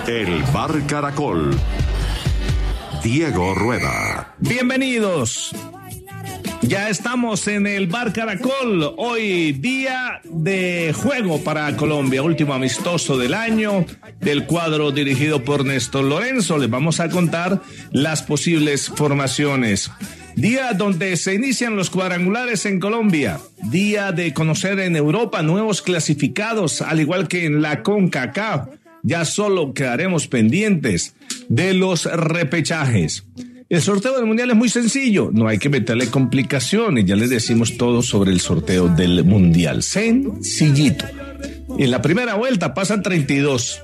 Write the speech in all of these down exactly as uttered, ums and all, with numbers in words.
El Bar Caracol. Diego Rueda. Bienvenidos. Ya estamos en el Bar Caracol. Hoy día de juego para Colombia. Último amistoso del año del cuadro dirigido por Néstor Lorenzo. Les vamos a contar las posibles formaciones. Día donde se inician los cuadrangulares en Colombia. Día de conocer en Europa nuevos clasificados, al igual que en la CONCACAF. Ya solo quedaremos pendientes de los repechajes. El sorteo del Mundial es muy sencillo, no hay que meterle complicaciones, ya les decimos todo sobre el sorteo del Mundial. Sencillito. En la primera vuelta pasan treinta y dos.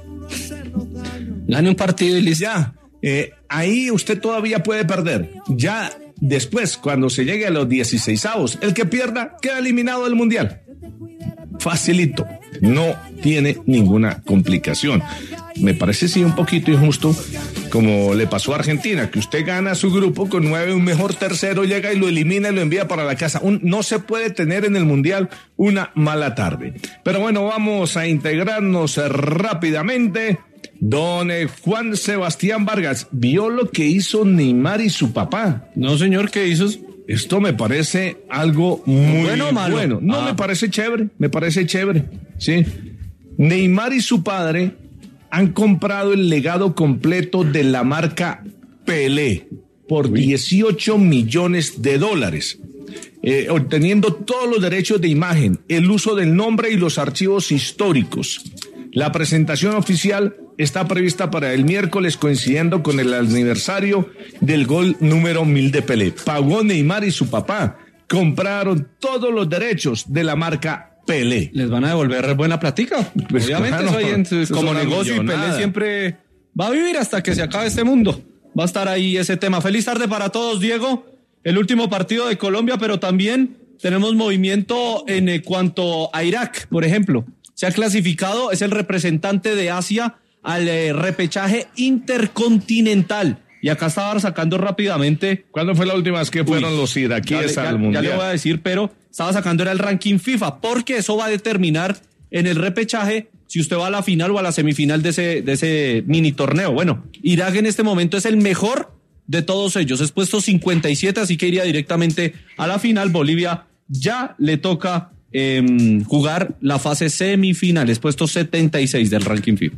Gane un partido y listo. Ya, eh, ahí usted todavía puede perder. Ya después, cuando se llegue a los dieciseisavos, el que pierda queda eliminado del Mundial. Facilito, no tiene ninguna complicación. Me parece sí un poquito injusto, como le pasó a Argentina, que usted gana su grupo con nueve, un mejor tercero llega y lo elimina y lo envía para la casa. Un, no se puede tener en el Mundial una mala tarde. Pero bueno, vamos a integrarnos rápidamente. Don Juan Sebastián Vargas, ¿vio lo que hizo Neymar y su papá? No, señor, ¿qué hizo? Esto me parece algo muy bueno o malo. bueno. No, ah. me parece chévere, me parece chévere, sí. Neymar y su padre han comprado el legado completo de la marca Pelé por Uy. dieciocho millones de dólares, eh, obteniendo todos los derechos de imagen, el uso del nombre y los archivos históricos. La presentación oficial está prevista para el miércoles, coincidiendo con el aniversario del gol número mil de Pelé. Pagó Neymar y su papá, compraron todos los derechos de la marca Pelé. ¿Les van a devolver buena platica? Pues obviamente, claro, eso en, eso como negocio, y Pelé siempre va a vivir hasta que se acabe este mundo. Va a estar ahí ese tema. Feliz tarde para todos, Diego. El último partido de Colombia, pero también tenemos movimiento en cuanto a Irak, por ejemplo. Se ha clasificado, es el representante de Asia al eh, repechaje intercontinental. Y acá estaba sacando rápidamente. ¿Cuándo fue la última vez que fueron Uy, los iraquíes ya, al ya, Mundial? Ya le voy a decir, pero estaba sacando era el ranking FIFA, porque eso va a determinar en el repechaje si usted va a la final o a la semifinal de ese, de ese mini torneo. Bueno, Irak en este momento es el mejor de todos ellos. Es puesto cincuenta y siete, así que iría directamente a la final. Bolivia ya le toca eh, jugar la fase semifinal. Es puesto setenta y seis del ranking FIFA.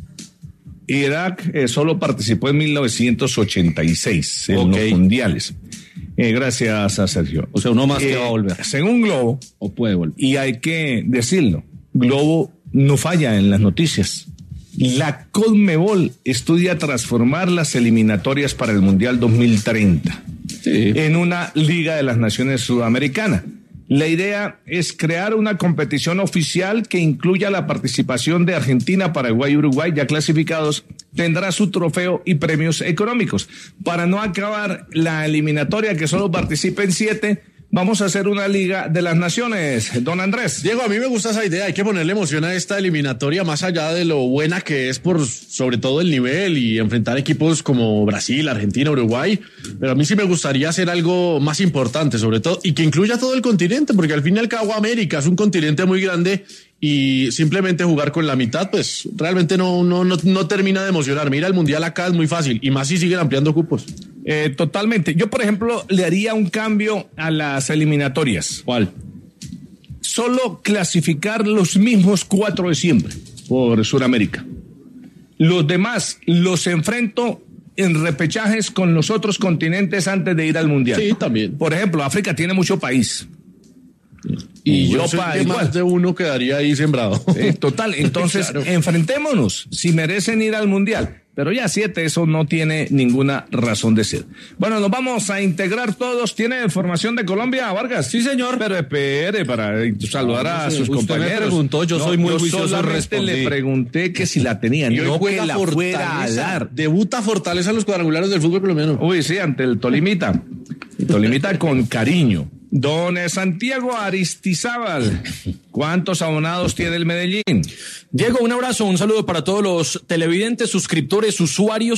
Irak eh, solo participó en mil novecientos ochenta y seis en okay. los mundiales. Eh, gracias a Sergio. O sea, uno más eh, que va a volver. Según Globo, o puede volver. Y hay que decirlo, Globo no falla en las noticias. La Conmebol estudia transformar las eliminatorias para el Mundial dos mil treinta sí. en una Liga de las Naciones Sudamericana. La idea es crear una competición oficial que incluya la participación de Argentina, Paraguay y Uruguay, ya clasificados, tendrá su trofeo y premios económicos. Para no acabar la eliminatoria, que solo participen siete, vamos a hacer una Liga de las Naciones. Don Andrés. Diego, a mí me gusta esa idea. Hay que ponerle emoción a esta eliminatoria, más allá de lo buena que es por sobre todo el nivel y enfrentar equipos como Brasil, Argentina, Uruguay. Pero a mí sí me gustaría hacer algo más importante, sobre todo, y que incluya todo el continente, porque al fin y al cabo América es un continente muy grande y simplemente jugar con la mitad, pues realmente no, no, no, no termina de emocionar. Mira, el Mundial acá es muy fácil, y más si siguen ampliando cupos. Eh, totalmente. Yo, por ejemplo, le haría un cambio a las eliminatorias. ¿Cuál? Solo clasificar los mismos cuatro de siempre por Sudamérica. Los demás los enfrento en repechajes con los otros continentes antes de ir al Mundial. Sí, también. Por ejemplo, África tiene mucho país. Y yo sé que más de uno quedaría ahí sembrado. Eh, total, entonces claro. enfrentémonos si merecen ir al Mundial. Pero ya siete, eso no tiene ninguna razón de ser. Bueno, nos vamos a integrar todos. ¿Tiene formación de Colombia, Vargas? Sí, señor. Pero espere, para saludar no, a sus usted compañeros. Me preguntó, yo no, soy muy yo juicioso. Solamente le pregunté que si la tenían, y no que la fuera a dar. Debuta Fortaleza en los cuadrangulares del fútbol colombiano. Uy, sí, ante el Tolimita. El Tolimita con cariño. Don Santiago Aristizábal, ¿cuántos abonados tiene el Medellín? Diego, un abrazo, un saludo para todos los televidentes, suscriptores, usuarios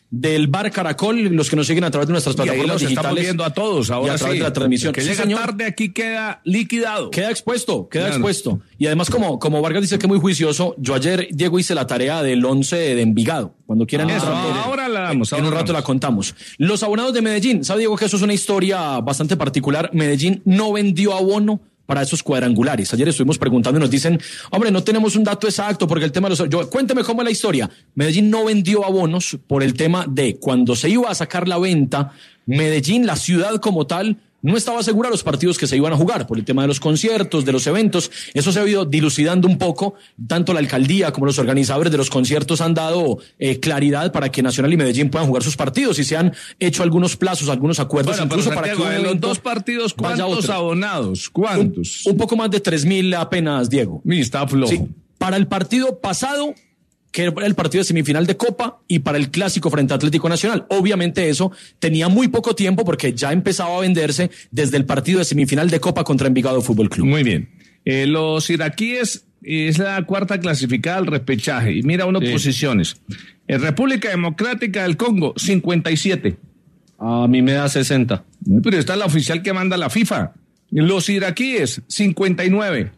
del Bar Caracol, los que nos siguen a través de nuestras Y ahí plataformas los estamos digitales. viendo a todos ahora y a través sí. de la transmisión. Que Sí, llega señor. tarde aquí queda liquidado. Queda expuesto, queda Claro. expuesto. Y además, como, como Vargas dice que es muy juicioso, yo ayer, Diego, hice la tarea del once de Envigado. Cuando quieran. Eso, entrar, eh, ahora la damos, En ahora un la rato damos. la contamos. Los abonados de Medellín. ¿Sabe, Diego, que eso es una historia bastante particular? Medellín no vendió abono para esos cuadrangulares. Ayer estuvimos preguntando y nos dicen, hombre, no tenemos un dato exacto porque el tema de los... Yo, cuénteme cómo es la historia. Medellín no vendió abonos por el tema de cuando se iba a sacar la venta, Medellín, la ciudad como tal, no estaba segura de los partidos que se iban a jugar por el tema de los conciertos, de los eventos. Eso se ha ido dilucidando un poco. Tanto la alcaldía como los organizadores de los conciertos han dado eh, claridad para que Nacional y Medellín puedan jugar sus partidos y se han hecho algunos plazos, algunos acuerdos, Bueno, pero incluso para que Santiago, un en los evento dos partidos, vaya a ¿cuántos otro. abonados? ¿Cuántos? Un, un poco más de tres mil apenas, Diego. Mi, está flojo. Sí. Para el partido pasado, que era el partido de semifinal de Copa, y para el clásico frente a Atlético Nacional. Obviamente eso tenía muy poco tiempo porque ya empezaba a venderse desde el partido de semifinal de Copa contra Envigado Fútbol Club. Muy bien. Eh, los iraquíes es la cuarta clasificada al repechaje. Y mira unas Sí. posiciones. En República Democrática del Congo, cincuenta y siete. A mí me da sesenta. Pero está la oficial que manda la FIFA. Los iraquíes, cincuenta y nueve.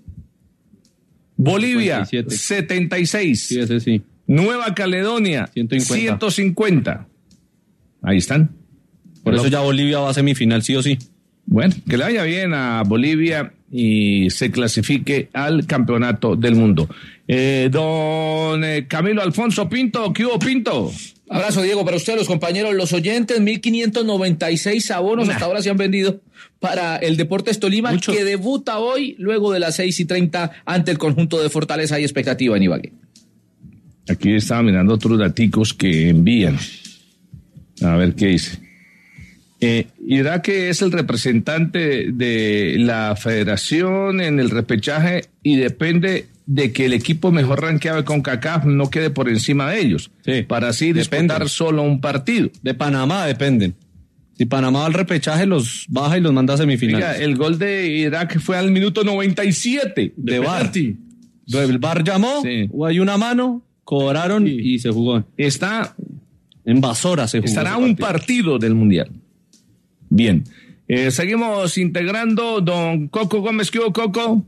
Bolivia, cincuenta y siete. setenta y seis. Sí, ese sí. Nueva Caledonia, ciento cincuenta. ciento cincuenta. Ahí están. Por eso ya Bolivia va a semifinal, sí o sí. Bueno, que le vaya bien a Bolivia y se clasifique al campeonato del mundo. Eh, don eh, Camilo Alfonso Pinto, ¿qué hubo, Pinto? Abrazo, Diego, para ustedes, los compañeros, los oyentes, mil quinientos noventa y seis abonos Nah. hasta ahora se han vendido para el Deportes Tolima, Mucho. que debuta hoy, luego de las seis y treinta, ante el conjunto de Fortaleza. Hay expectativa en Ibagué. Aquí estaba mirando otros daticos que envían. A ver qué dice. Eh, Irak es el representante de la federación en el repechaje y depende de que el equipo mejor rankeado de CONCACAF no quede por encima de ellos. Sí, para así depende. disputar solo un partido. De Panamá dependen. Si Panamá va al repechaje, los baja y los manda a semifinales. Mira, el gol de Irak fue al minuto noventa y siete de VAR. penalti. El VAR llamó, Sí. o hay una mano, cobraron y se jugó. Está, En Basora se jugó. estará ese un partido. partido del Mundial. Bien. Eh, seguimos integrando. Don Coco Gómez, ¿qué hubo, Coco?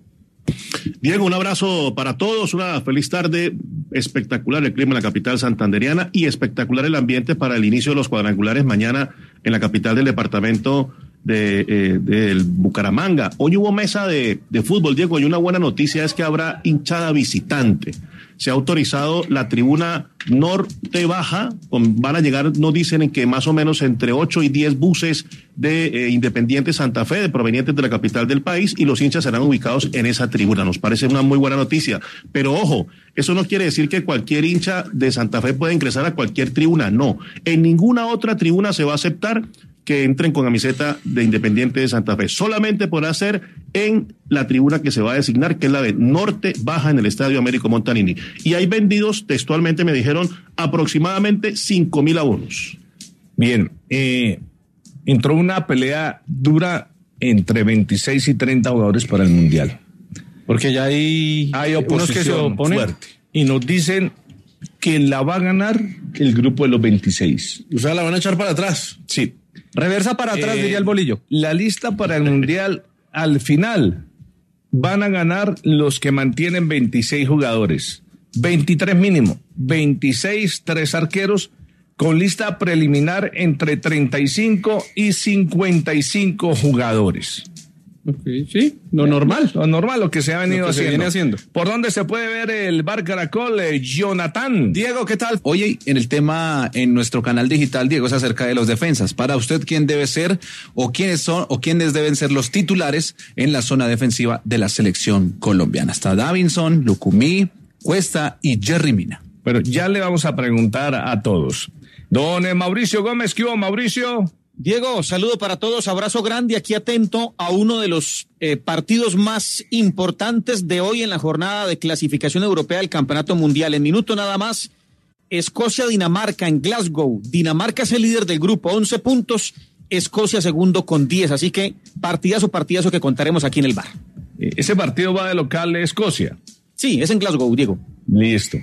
Diego, un abrazo para todos, una feliz tarde, espectacular el clima en la capital santanderiana y espectacular el ambiente para el inicio de los cuadrangulares mañana en la capital del departamento de, eh, del Bucaramanga. Hoy hubo mesa de, de fútbol, Diego, y una buena noticia es que habrá hinchada visitante. Se ha autorizado la tribuna norte baja, con, van a llegar, nos dicen en que más o menos entre ocho y diez buses de eh, Independiente Santa Fe, de provenientes de la capital del país, y los hinchas serán ubicados en esa tribuna. Nos parece una muy buena noticia. Pero ojo, eso no quiere decir que cualquier hincha de Santa Fe pueda ingresar a cualquier tribuna, no. En ninguna otra tribuna se va a aceptar que entren con camiseta de Independiente de Santa Fe. Solamente podrá ser en la tribuna que se va a designar, que es la de Norte Baja en el Estadio Américo Montanini. Y hay vendidos, textualmente me dijeron, aproximadamente cinco mil abonos. Bien. Eh, entró una pelea dura entre veintiséis y treinta jugadores para el Mundial. Porque ya hay, Hay unos oposición que se oponen. fuerte. Y nos dicen que la va a ganar el grupo de los veintiséis. O sea, la van a echar para atrás. Sí. Reversa para atrás, Eh, diría el bolillo. La lista para el Mundial, al final, van a ganar los que mantienen veintiséis jugadores. veintitrés mínimo. veintiséis, tres arqueros, con lista preliminar entre treinta y cinco y cincuenta y cinco jugadores. Okay, sí, lo normal. Lo normal, lo que se ha venido Lo que se haciendo. viene haciendo. ¿Por dónde se puede ver el Bar Caracol, eh, Jonathan? Diego, ¿qué tal? Hoy en el tema en nuestro canal digital, Diego, es acerca de los defensas. Para usted, ¿quién debe ser o quiénes son o quiénes deben ser los titulares en la zona defensiva de la selección colombiana? Está Davinson, Lucumí, Cuesta y Jerry Mina. Pero ya le vamos a preguntar a todos. Don eh, Mauricio Gómez, ¿qué hubo, Mauricio? Diego, saludo para todos, abrazo grande, aquí atento a uno de los eh, partidos más importantes de hoy en la jornada de clasificación europea del Campeonato Mundial. En minuto nada más, Escocia-Dinamarca en Glasgow. Dinamarca es el líder del grupo, once puntos, Escocia segundo con diez, así que partidazo, partidazo que contaremos aquí en el bar. Eh, ese partido va de local de Escocia. Sí, es en Glasgow, Diego. Listo.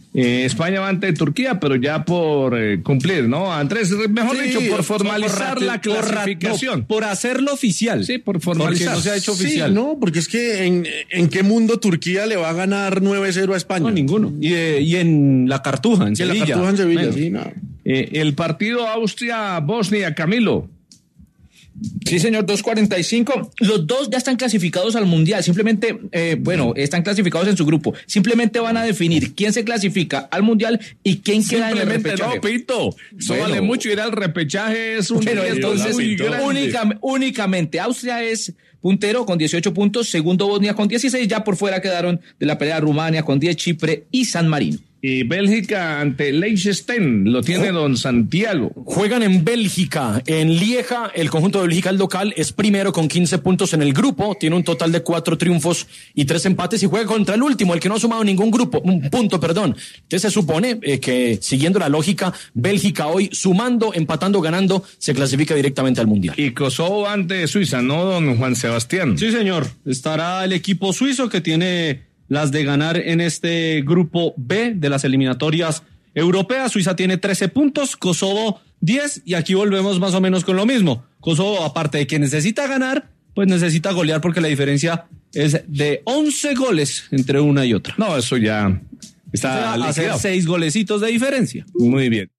Eh, España va ante Turquía, pero ya por eh, cumplir, ¿no? Andrés, mejor Sí, dicho, por por formalizar rati- la por ra- clasificación. no, por hacerlo oficial. Sí, por Porque formalizar. no se ha hecho Sí, oficial. no, porque es que en, en qué mundo Turquía le va a ganar nueve cero a España. No, ninguno. Y, eh, y en la Cartuja, en Y en la Sevilla. Cartuja en Sevilla, Bueno, sí, no. Eh, el partido Austria-Bosnia, Camilo. Sí, señor, dos cuarenta y cinco. Los dos ya están clasificados al Mundial. Simplemente, eh, bueno, están clasificados en su grupo. Simplemente van a definir quién se clasifica al Mundial y quién queda en el Simplemente repechaje. no, Pito. Eso Bueno. vale mucho. Ir al repechaje es un Pero riesgo entonces, muy grande. única- únicamente Austria es puntero con dieciocho puntos, segundo Bosnia con dieciséis, ya por fuera quedaron de la pelea Rumania con diez, Chipre y San Marino. Y Bélgica ante Liechtenstein, lo tiene don Santiago. Juegan en Bélgica, en Lieja. El conjunto de Bélgica, el local, es primero con quince puntos en el grupo. Tiene un total de cuatro triunfos y tres empates y juega contra el último, el que no ha sumado ningún grupo, un punto, perdón. Entonces se supone eh, que, siguiendo la lógica, Bélgica hoy, sumando, empatando, ganando, se clasifica directamente al Mundial. Y Kosovo ante Suiza, ¿no, don Juan Sebastián? Sí, señor. Estará el equipo suizo que tiene las de ganar en este grupo B de las eliminatorias europeas. Suiza tiene trece puntos, Kosovo diez, y aquí volvemos más o menos con lo mismo. Kosovo, aparte de que necesita ganar, pues necesita golear porque la diferencia es de once goles entre una y otra. No, eso ya O está sea, hacer liquidado. seis golecitos de diferencia. Muy bien.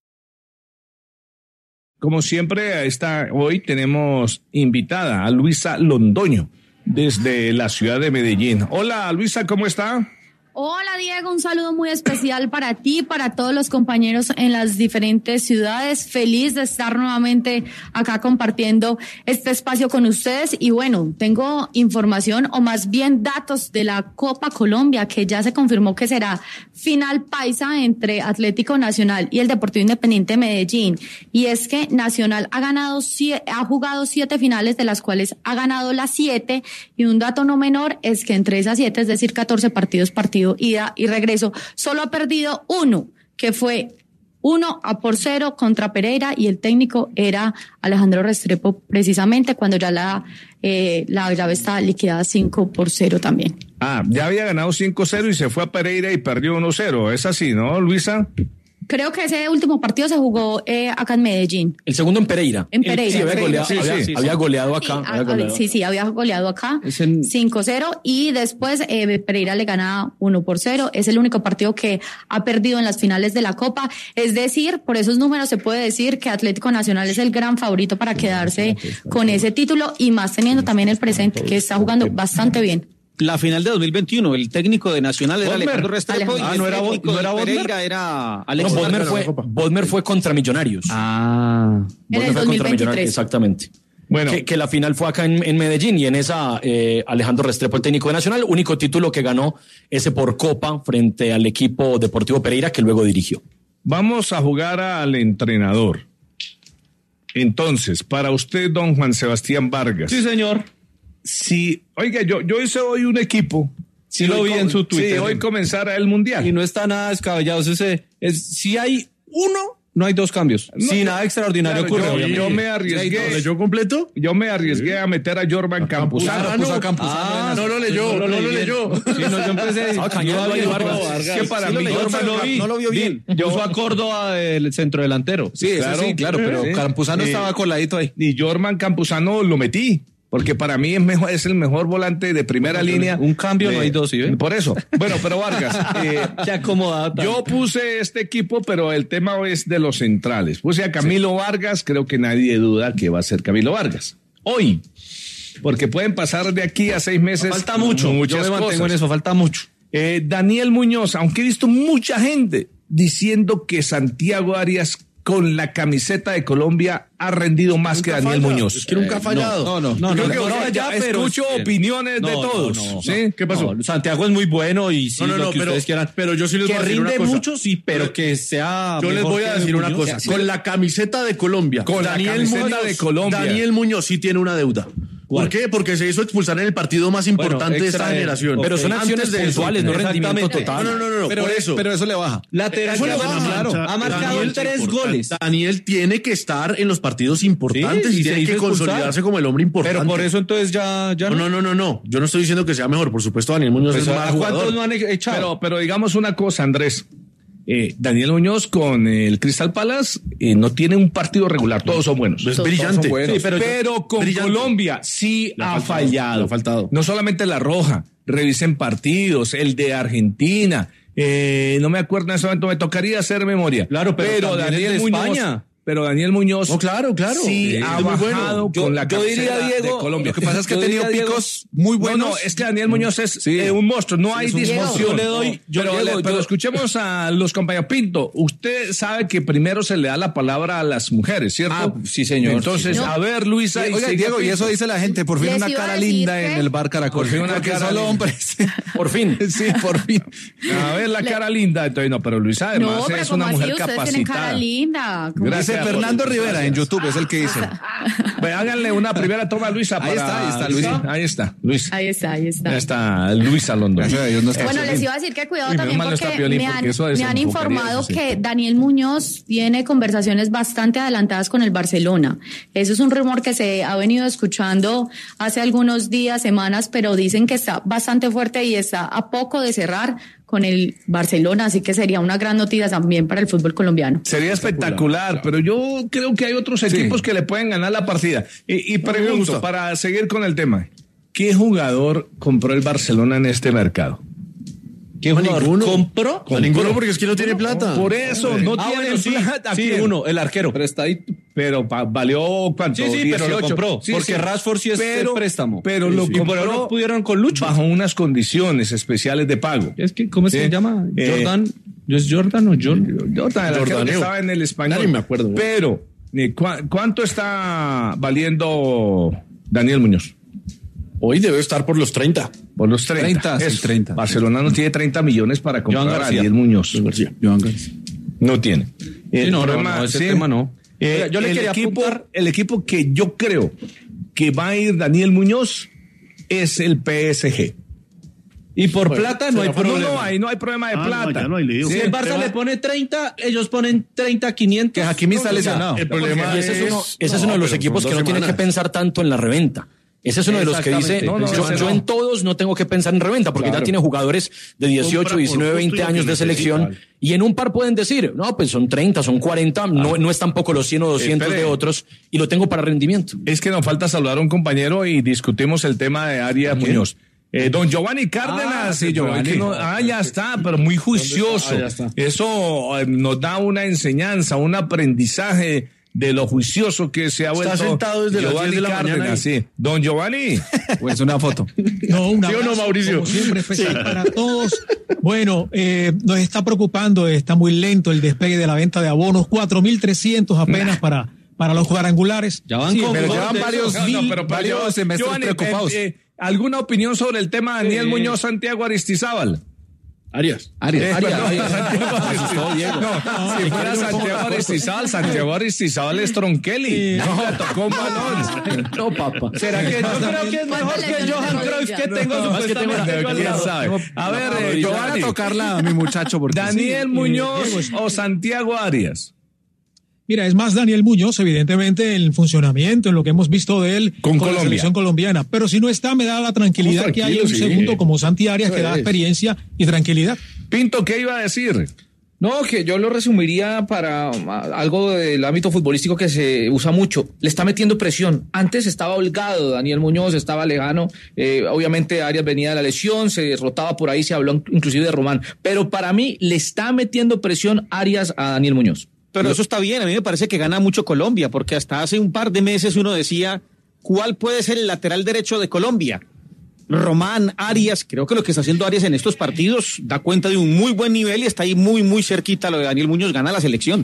Como siempre, esta, hoy tenemos invitada a Luisa Londoño desde la ciudad de Medellín. Hola, Luisa, ¿cómo está? Hola Diego, un saludo muy especial para ti, para todos los compañeros en las diferentes ciudades. Feliz de estar nuevamente acá compartiendo este espacio con ustedes. Y bueno, tengo información o más bien datos de la Copa Colombia, que ya se confirmó que será final paisa entre Atlético Nacional y el Deportivo Independiente de Medellín. Y es que Nacional ha ganado, ha jugado siete finales, de las cuales ha ganado las siete. Y un dato no menor es que entre esas siete, es decir, catorce partidos, partidos ida y regreso, solo ha perdido uno, que fue uno a por cero contra Pereira, y el técnico era Alejandro Restrepo, precisamente cuando ya la, eh, la llave está liquidada cinco por cero también. Ah, ya había ganado cinco cero y se fue a Pereira y perdió uno cero. ¿Es así, no, Luisa? Creo que ese último partido se jugó eh, acá en Medellín. El segundo en Pereira. En Pereira. Sí, había goleado, Sí, había, sí, sí. había goleado acá. Sí, había a- goleado. sí, sí, había goleado acá Es en- cinco cero, y después eh, Pereira le gana uno por cero. Es el único partido que ha perdido en las finales de la Copa. Es decir, por esos números se puede decir que Atlético Nacional es el gran favorito para quedarse con ese título, y más teniendo también el presente, que está jugando bastante bien. La final de dos mil veintiuno, el técnico de Nacional era Bodmer. Alejandro Restrepo y Ah, el ¿no era Bo- técnico no de era Bodmer? Pereira era No, Alex Bodmer Vargas. fue, Bodmer fue contra Millonarios. Ah. En el Bodmer fue dos mil contra veintitrés. Millonarios, exactamente. Bueno. Que, que la final fue acá en, en Medellín, y en esa eh, Alejandro Restrepo, el técnico de Nacional, único título que ganó ese por Copa frente al equipo Deportivo Pereira que luego dirigió. Vamos a jugar al entrenador. Entonces, para usted, don Juan Sebastián Vargas. Sí, señor. Si, oiga, yo, yo hice hoy un equipo. Sí, lo hoy vi com- en su Twitter. Sí, hoy comenzará el Mundial. Y no está nada descabellado. Ese, es, si hay uno, no hay dos cambios. No, si nada extraordinario claro, ocurre. yo- obviamente. yo me Si hay arriesgué. dos. ¿Leyó completo? Yo me arriesgué a meter a Jorman Campuzano. Ah, no. Ah, no lo leyó, no lo leí bien. leyó. Sí, no, yo empecé. Ah, cañón, yo, Eduardo Vargas. Vargas. Es que para Sí lo mí, leyó, Jorman pero lo vi. no lo vio bien. Yo puso a Córdoba del centro delantero. Sí, eso sí, claro, pero Sí. Campuzano Eh, estaba coladito ahí. Y Jorman Campuzano lo metí. Porque para mí es mejor, es el mejor volante de primera línea. Un cambio de- no hay dos, ¿sí ve? Por eso. Bueno, pero Vargas, eh, Qué acomodado. tan. yo puse este equipo, pero el tema es de los centrales. Puse a Camilo Vargas, creo que nadie duda que va a ser Camilo Vargas. Hoy. Porque pueden pasar de aquí a seis meses. Falta mucho. Muchas Yo me mantengo cosas. en eso, falta mucho. Eh, Daniel Muñoz, aunque he visto mucha gente diciendo que Santiago Arias con la camiseta de Colombia ha rendido más que Daniel falla. Muñoz. Es que nunca ha fallado. No, no, no. Creo no, que no, ahora no, ya ya, pero- escucho opiniones de No, no, todos. no, ¿sí? ¿Qué pasó? No, Santiago es muy bueno y sí, No, no, lo no, que pero- ustedes quieran. pero yo sí les que voy a decir rinde una cosa. mucho, sí, pero que sea. Yo les mejor voy a que decir una Muñoz. cosa. Con la camiseta de Colombia. Con la camiseta de Colombia. Daniel Muñoz sí tiene una deuda. ¿Por qué? Porque se hizo expulsar en el partido más importante de esta extra- generación. Pero son Antes acciones de eso. puntuales, no rendimiento Exactamente. total. No, no, no, no. Pero, por eso. pero eso le baja. Lateral, Eso le que baja. claro, ha marcado Daniel- tres goles. Daniel tiene que estar en los partidos importantes Sí, y se tiene hizo que expulsar. consolidarse como el hombre importante. Pero por eso entonces ya, ya No, no, no, no, no. Yo no estoy diciendo que sea mejor. Por supuesto, Daniel Muñoz Pues, es un ¿a mal cuántos jugador. no han echado? Pero, pero digamos una cosa, Andrés. Eh, Daniel Muñoz con el Crystal Palace eh, no tiene un partido regular, todos son buenos. Es brillante. Sí, pero, pero con brillante. Colombia sí Le ha ha faltado, fallado. le ha faltado. No solamente la roja, revisen partidos, el de Argentina. Eh, no me acuerdo en ese momento, me tocaría hacer memoria. Claro, pero también Daniel el de Muñoz, España. Pero Daniel Muñoz No, claro, claro. sí, Sí, ha es muy bueno. bajado Yo- con la yo diría, camiseta Diego, de Colombia. Lo que pasa es que ha Yo tenido diría, Diego, picos muy No, buenos. no, es que Daniel Muñoz es Sí. eh, un monstruo, no hay es un discusión. monstruo. Yo le doy- yo- pero, Diego, le- pero yo- escuchemos a los compañeros. Pinto, usted sabe que primero se le da la palabra a las mujeres, ¿cierto? Ah, sí, señor. Entonces, Sí. a ver, Luisa. Oiga, sigue Diego, y Pinto. eso dice la gente, por fin Les una iba a cara decir linda que- en el bar Caracol. Por fin una Porque cara solo linda. hombres. Por fin. Sí, por fin. A ver la Le- cara linda. Entonces, no, pero Luisa además No, pero es como una así, mujer ustedes tienen cara capacitada. linda. ¿Cómo Gracias. Dice Fernando por- Rivera en YouTube, es el que dice. Ve, háganle una primera toma a Luisa. Ahí para- está, ahí está, Luisa. Sí, ahí está, Luisa. Ahí está, ahí está. Ahí está Luisa London. Gracias a Dios no está. Bueno, les iba a decir que cuidado Uy, menos también mal no está porque Piolín, me porque han, eso me han desenfocaría, informado eso sí. que Daniel Muñoz tiene conversaciones bastante adelantadas con el Barcelona. Eso es un rumor que se ha venido escuchando hace algunos días, semanas, pero dicen que está bastante fuerte y está a poco de cerrar con el Barcelona, así que sería una gran noticia también para el fútbol colombiano. Sería espectacular, pero yo creo que hay otros equipos que le pueden ganar la partida. Y, y pregunto, gusta. para seguir con el tema, ¿qué jugador compró el Barcelona en este mercado? ¿Qué jugador ninguno. compró? A ninguno porque es que no tiene plata. Por eso, no Ah, tiene bueno, sí, plata. sí, ¿Quién? uno, el arquero. Pero está ahí. Pero pa- valió cuánto? Sí, sí, pero lo dieciocho. compró, porque Rashford sí es de préstamo. Pero Sí, lo sí. Y por compró eso no pudieron con Lucho. bajo unas condiciones especiales de pago. Es que, ¿cómo Sí. se llama? Eh, Jordan. ¿Es Jordan o John? Jordan, el arquero que Jordaneo. estaba en el español. Nadie me acuerdo. Pero, eh, ¿cu- ¿cuánto está valiendo Daniel Muñoz? Hoy debe estar por los treinta. Por los treinta. treinta, sí, Eso. treinta. Barcelona no tiene treinta millones para comprar a García. Daniel Muñoz. García. Joan García. No tiene. Sí, no, no, no, ese tema no. Eh, Oiga, yo le el quería equipo, apuntar- el equipo que yo creo que va a ir Daniel Muñoz es el P S G. Y por plata no hay No, problema. no hay, no hay problema de Ah, no, plata. ya no hay lío. Si Sí, el Barça te va- le pone treinta, ellos ponen treinta, quinientos. Que Hakimi está No, ya. lesionado. El problema Y ese es uno, ese es no, uno de los pero equipos son que no dos tiene que semanas. pensar tanto en la reventa. Ese es uno de los que dice, Exactamente. no, no, No, yo, ese yo no. en todos no tengo que pensar en reventa, porque ya tiene jugadores de dieciocho, Compra por diecinueve, gusto y veinte lo que años de necesita. selección, y en un par pueden decir, no, pues son treinta, son cuarenta, no, no es tampoco los cien o doscientos Espere. de otros, y lo tengo para rendimiento. Es que nos falta saludar a un compañero y discutimos el tema de Arias Muñoz. Eh, don Giovanni Cárdenas. Ah, sí, eh, Giovanni. que no- ah, ya está, pero muy juicioso. Ah, ya está. Eso eh, nos da una enseñanza, un aprendizaje de lo juicioso que se ha vuelto sentado desde las Giovanni diez de la mañana Cárdenas, ahí. sí. Don Giovanni. Pues una foto. No, un ¿Sí o no, abrazo, Mauricio? como siempre, especial para todos. Bueno, eh, nos está preocupando, está muy lento el despegue de la venta de abonos, cuatro mil trescientos apenas para, para los cuadrangulares. Ya van Sí, con pero dos llevan de varios esos. mil, No, pero, pero varios Giovanni, semestres Giovanni, preocupados. eh, eh, ¿alguna opinión sobre el tema de Daniel Sí. Muñoz, Santiago Aristizábal? Arias. Arias. Eh, Arias. perdón, Arias. Santiago Aristizábal. Diego. No, si fuera Santiago Aristizábal, Santiago Aristizábal es Tronqueli. No, le tocó un balón. No, papá. ¿Será que yo creo que es mejor que Johan Cruyff que tengo Más que tengo supuestamente yo al ¿Quién lado? sabe? A ver, eh, Yo voy a Giovanni, tocarla a mi muchacho porque Daniel Sí, Muñoz Diego, sí. o Santiago Arias. Mira, es más Daniel Muñoz, evidentemente, en el funcionamiento, en lo que hemos visto de él Con la Colombia. selección colombiana. Pero si no está, me da la tranquilidad Estamos que hay un tranquilos, sí. segundo como Santi Arias que da Eso es. experiencia y tranquilidad. Pinto, ¿qué iba a decir? No, que yo lo resumiría para um, algo del ámbito futbolístico que se usa mucho. Le está metiendo presión. Antes estaba holgado Daniel Muñoz, estaba lejano. Eh, obviamente Arias venía de la lesión, se rotaba por ahí, se habló inclusive de Román. Pero para mí le está metiendo presión Arias a Daniel Muñoz. Pero eso está bien, a mí me parece que gana mucho Colombia, porque hasta hace un par de meses uno decía, ¿cuál puede ser el lateral derecho de Colombia? Román, Arias, creo que lo que está haciendo Arias en estos partidos da cuenta de un muy buen nivel y está ahí muy, muy cerquita lo de Daniel Muñoz, gana la selección.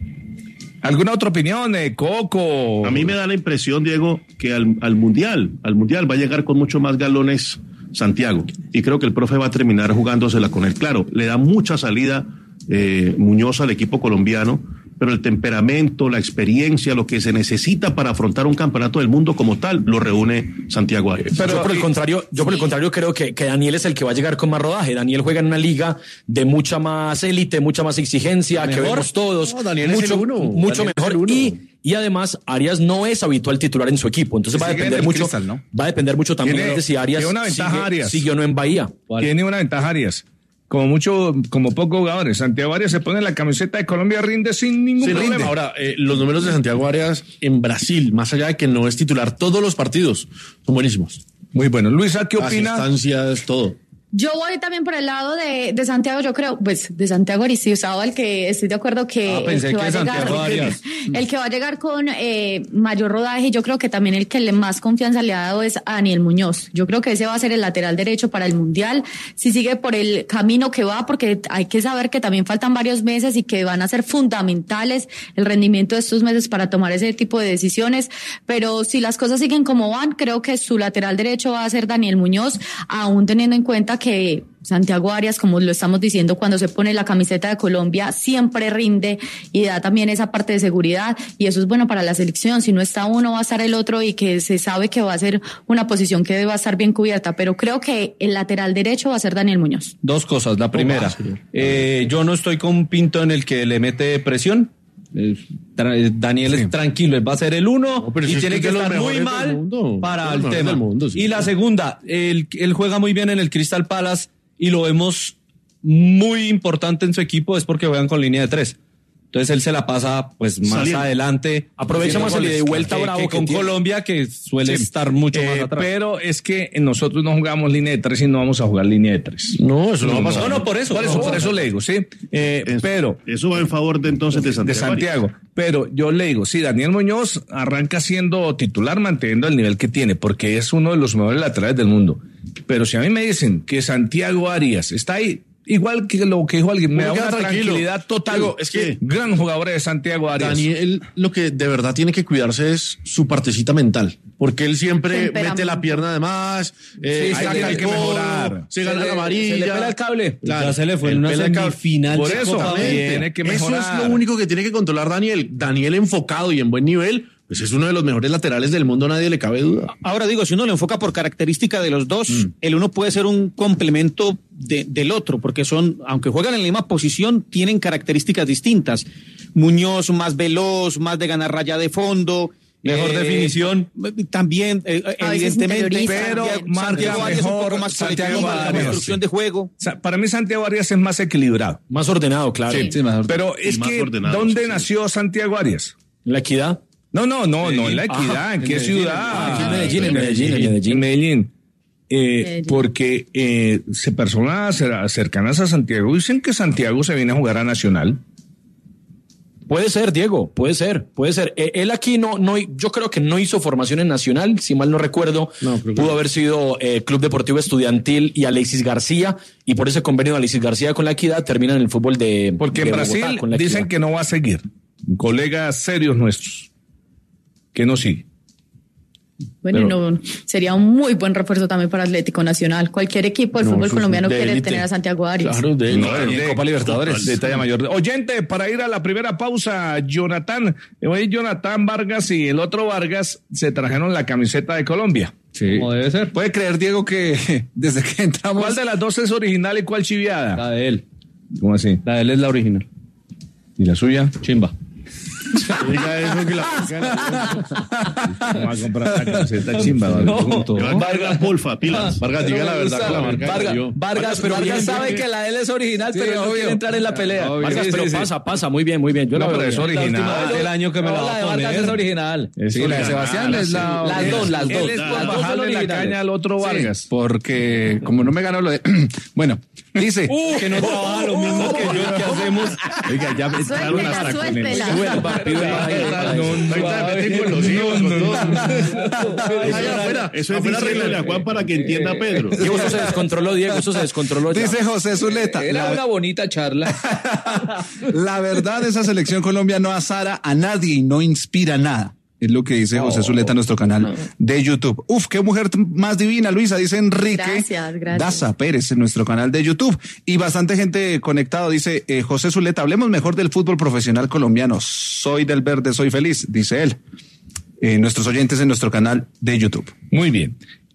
¿Alguna otra opinión, eh, Coco? A mí me da la impresión, Diego, que al, al Mundial, al Mundial va a llegar con mucho más galones Santiago. Y creo que el profe va a terminar jugándosela con él. Claro, le da mucha salida eh, Muñoz al equipo colombiano, pero el temperamento, la experiencia, lo que se necesita para afrontar un campeonato del mundo como tal, lo reúne Santiago Arias. Pero yo por el contrario, yo por el contrario creo que, que Daniel es el que va a llegar con más rodaje. Daniel juega en una liga de mucha más élite, mucha más exigencia, que Mejor. vemos todos, No, Daniel es mucho, el uno. mucho Daniel es mejor. el uno. Y, y además, Arias no es habitual titular en su equipo. Entonces va a sigue en depender el mucho, Cristal, ¿no? va a depender mucho también Tiene- de si Arias tiene una ventaja sigue, Arias. sigue o no en Bahía. Tiene una ventaja Arias. como mucho, como pocos jugadores. Santiago Arias se pone la camiseta de Colombia, rinde sin ningún Sí, problema. rinde. Ahora, eh, los números de Santiago Arias en Brasil, más allá de que no es titular todos los partidos, son buenísimos. Muy bueno. Luisa, ¿qué opina? Asistencias, todo. Yo voy también por el lado de, de Santiago, yo creo, pues de Santiago Aristizábal, el que estoy de acuerdo que, Ah, pensé el que, que va a Santiago llegar, Arias. el que va a llegar con eh, mayor rodaje, yo creo que también el que le más confianza le ha dado es a Daniel Muñoz. Yo creo que ese va a ser el lateral derecho para el Mundial, si sigue por el camino que va, porque hay que saber que también faltan varios meses y que van a ser fundamentales el rendimiento de estos meses para tomar ese tipo de decisiones, pero si las cosas siguen como van, creo que su lateral derecho va a ser Daniel Muñoz, aún teniendo en cuenta que Santiago Arias, como lo estamos diciendo, cuando se pone la camiseta de Colombia siempre rinde y da también esa parte de seguridad, y eso es bueno para la selección. Si no está uno, va a estar el otro, y que se sabe que va a ser una posición que va a estar bien cubierta, pero creo que el lateral derecho va a ser Daniel Muñoz. Dos cosas. La primera, eh, yo no estoy con Pinto en el que le mete presión. Eh, tra- eh, Daniel es tranquilo, él va a ser el uno No, pero si y es tiene que que es de los estar muy mejores del mal mundo, para de los el mejores tema. del mundo, sí. Y la segunda, él, él juega muy bien en el Crystal Palace y lo vemos muy importante en su equipo, es porque juegan con línea de tres. Entonces él se la pasa pues más Saliendo. adelante. Aprovecha haciendo más el goles. ida y vuelta Que- bravo que que con tiene. Colombia, que suele Sí. estar mucho Eh, más atrás. Pero es que nosotros no jugamos línea de tres y no vamos a jugar línea de tres. No, eso no, va a pasar. No, no, por eso, por eso, por eso le digo, sí. Eh, Es- pero Eso va en favor de entonces de de Santiago. Santiago. Pero yo le digo, sí, Daniel Muñoz arranca siendo titular manteniendo el nivel que tiene, porque es uno de los mejores laterales del mundo. Pero si a mí me dicen que Santiago Arias está ahí, igual que lo que dijo alguien, me da Uno queda una tranquilo. tranquilidad total. Digo, es que- gran jugador de Santiago Arias. Daniel lo que de verdad tiene que cuidarse es su partecita mental, porque él siempre Temperamento. mete la pierna de más, eh, Sí, saca hay el que codo, mejorar. se gana Se la le- amarilla. se le pela el cable. Claro, Ya se le fue en él una pela el cable. semifinal. Por de eso, Copa también. América. Tiene que Eso mejorar. es lo único que tiene que controlar Daniel. Daniel enfocado y en buen nivel, pues es uno de los mejores laterales del mundo, nadie le cabe duda. Ahora digo, si uno lo enfoca por característica de los dos, el uno puede ser un complemento de- del otro, porque son, aunque juegan en la misma posición, tienen características distintas. Muñoz más veloz, más de ganar raya de fondo. Mejor definición. También, eh, A veces evidentemente, interioriza. Pero Santiago- marca Santiago Arias es un mejor poco más Santiago colectivo, la Arias, construcción sí. de juego. O sea, para mí Santiago Arias es más equilibrado. Más ordenado, claro. Sí, Sí, mejor. pero es más que, ordenado, ¿dónde sí, sí. nació Santiago Arias? La equidad. No, no, no, no, en la Ajá, equidad, ¿en en qué Medellín, ciudad? en Medellín, en Medellín, en Medellín. En Medellín. Eh, Medellín. porque eh, se personas cer- cercanas a Santiago dicen que Santiago se viene a jugar a Nacional. Puede ser, Diego, puede ser, puede ser. Eh, él aquí no, no, yo creo que no hizo formación en Nacional, si mal no recuerdo. No, creo que pudo no. haber sido eh, Club Deportivo Estudiantil y Alexis García, y por ese convenio de Alexis García con la Equidad termina en el fútbol de Porque de en Bogotá Brasil con la dicen Equidad. que no va a seguir. Colegas serios nuestros. Que no sigue. Bueno, Pero- no, sería un muy buen refuerzo también para Atlético Nacional. Cualquier equipo del No, fútbol eso es colombiano de quiere élite. tener a Santiago Arias. Claro, de, No, de- de- Copa Libertadores. De talla mayor. Oyente, para ir a la primera pausa, Jonathan, hoy Jonathan Vargas y el otro Vargas se trajeron la camiseta de Colombia. Sí. Como debe ser. ¿Puede creer, Diego, que desde que entramos... ¿Cuál de las dos es original y cuál chiviada? La de él. ¿Cómo así? La de él es la original. ¿Y la suya? Chimba. Diga eso que la ¿Cómo va a comprar la camiseta chimba? Pregunto. Vargas Pulfa, pilas. Vargas, diga la verdad con la marca. que Vargas, dio. Vargas, pero Vargas bien, sabe bien, que bien. la de él es original, Sí, pero no obvio. quiere entrar en la pelea. Obvio. Vargas, Sí, pero sí, sí. pasa, pasa, muy bien, muy bien. Yo No, la pero veo es bien. original. La última vez del año que me No, la la va de a Vargas poner. es original. Sí, la de Sebastián es la... Las dos, las dos. Él es Las por dos son bajarle la originales. caña al otro Vargas. Porque como no me ganó lo de... Bueno, dice... Que no trabaja lo mismo que yo, que hacemos. Oiga, ya me entraron Suéltela, hasta con el... suéltela. Bueno, papi, No, no, Ahorita me metí con los hijos, con todo. Allá afuera, Eso es afuera diciéndole a Juan para que entienda a Pedro. Diego, eso se descontroló, Diego, eso se descontroló. ya. Dice José Zuleta. Era la- una bonita charla. La verdad, esa selección Colombia no azara a nadie y no inspira nada. Es lo que dice José Zuleta en nuestro canal de YouTube. Uf, qué mujer t- más divina, Luisa, dice Enrique Gracias, gracias. Daza Pérez en nuestro canal de YouTube. Y bastante gente conectado, dice eh, José Zuleta, hablemos mejor del fútbol profesional colombiano. Soy del verde, soy feliz, dice él. Eh, nuestros oyentes en nuestro canal de YouTube. Muy bien.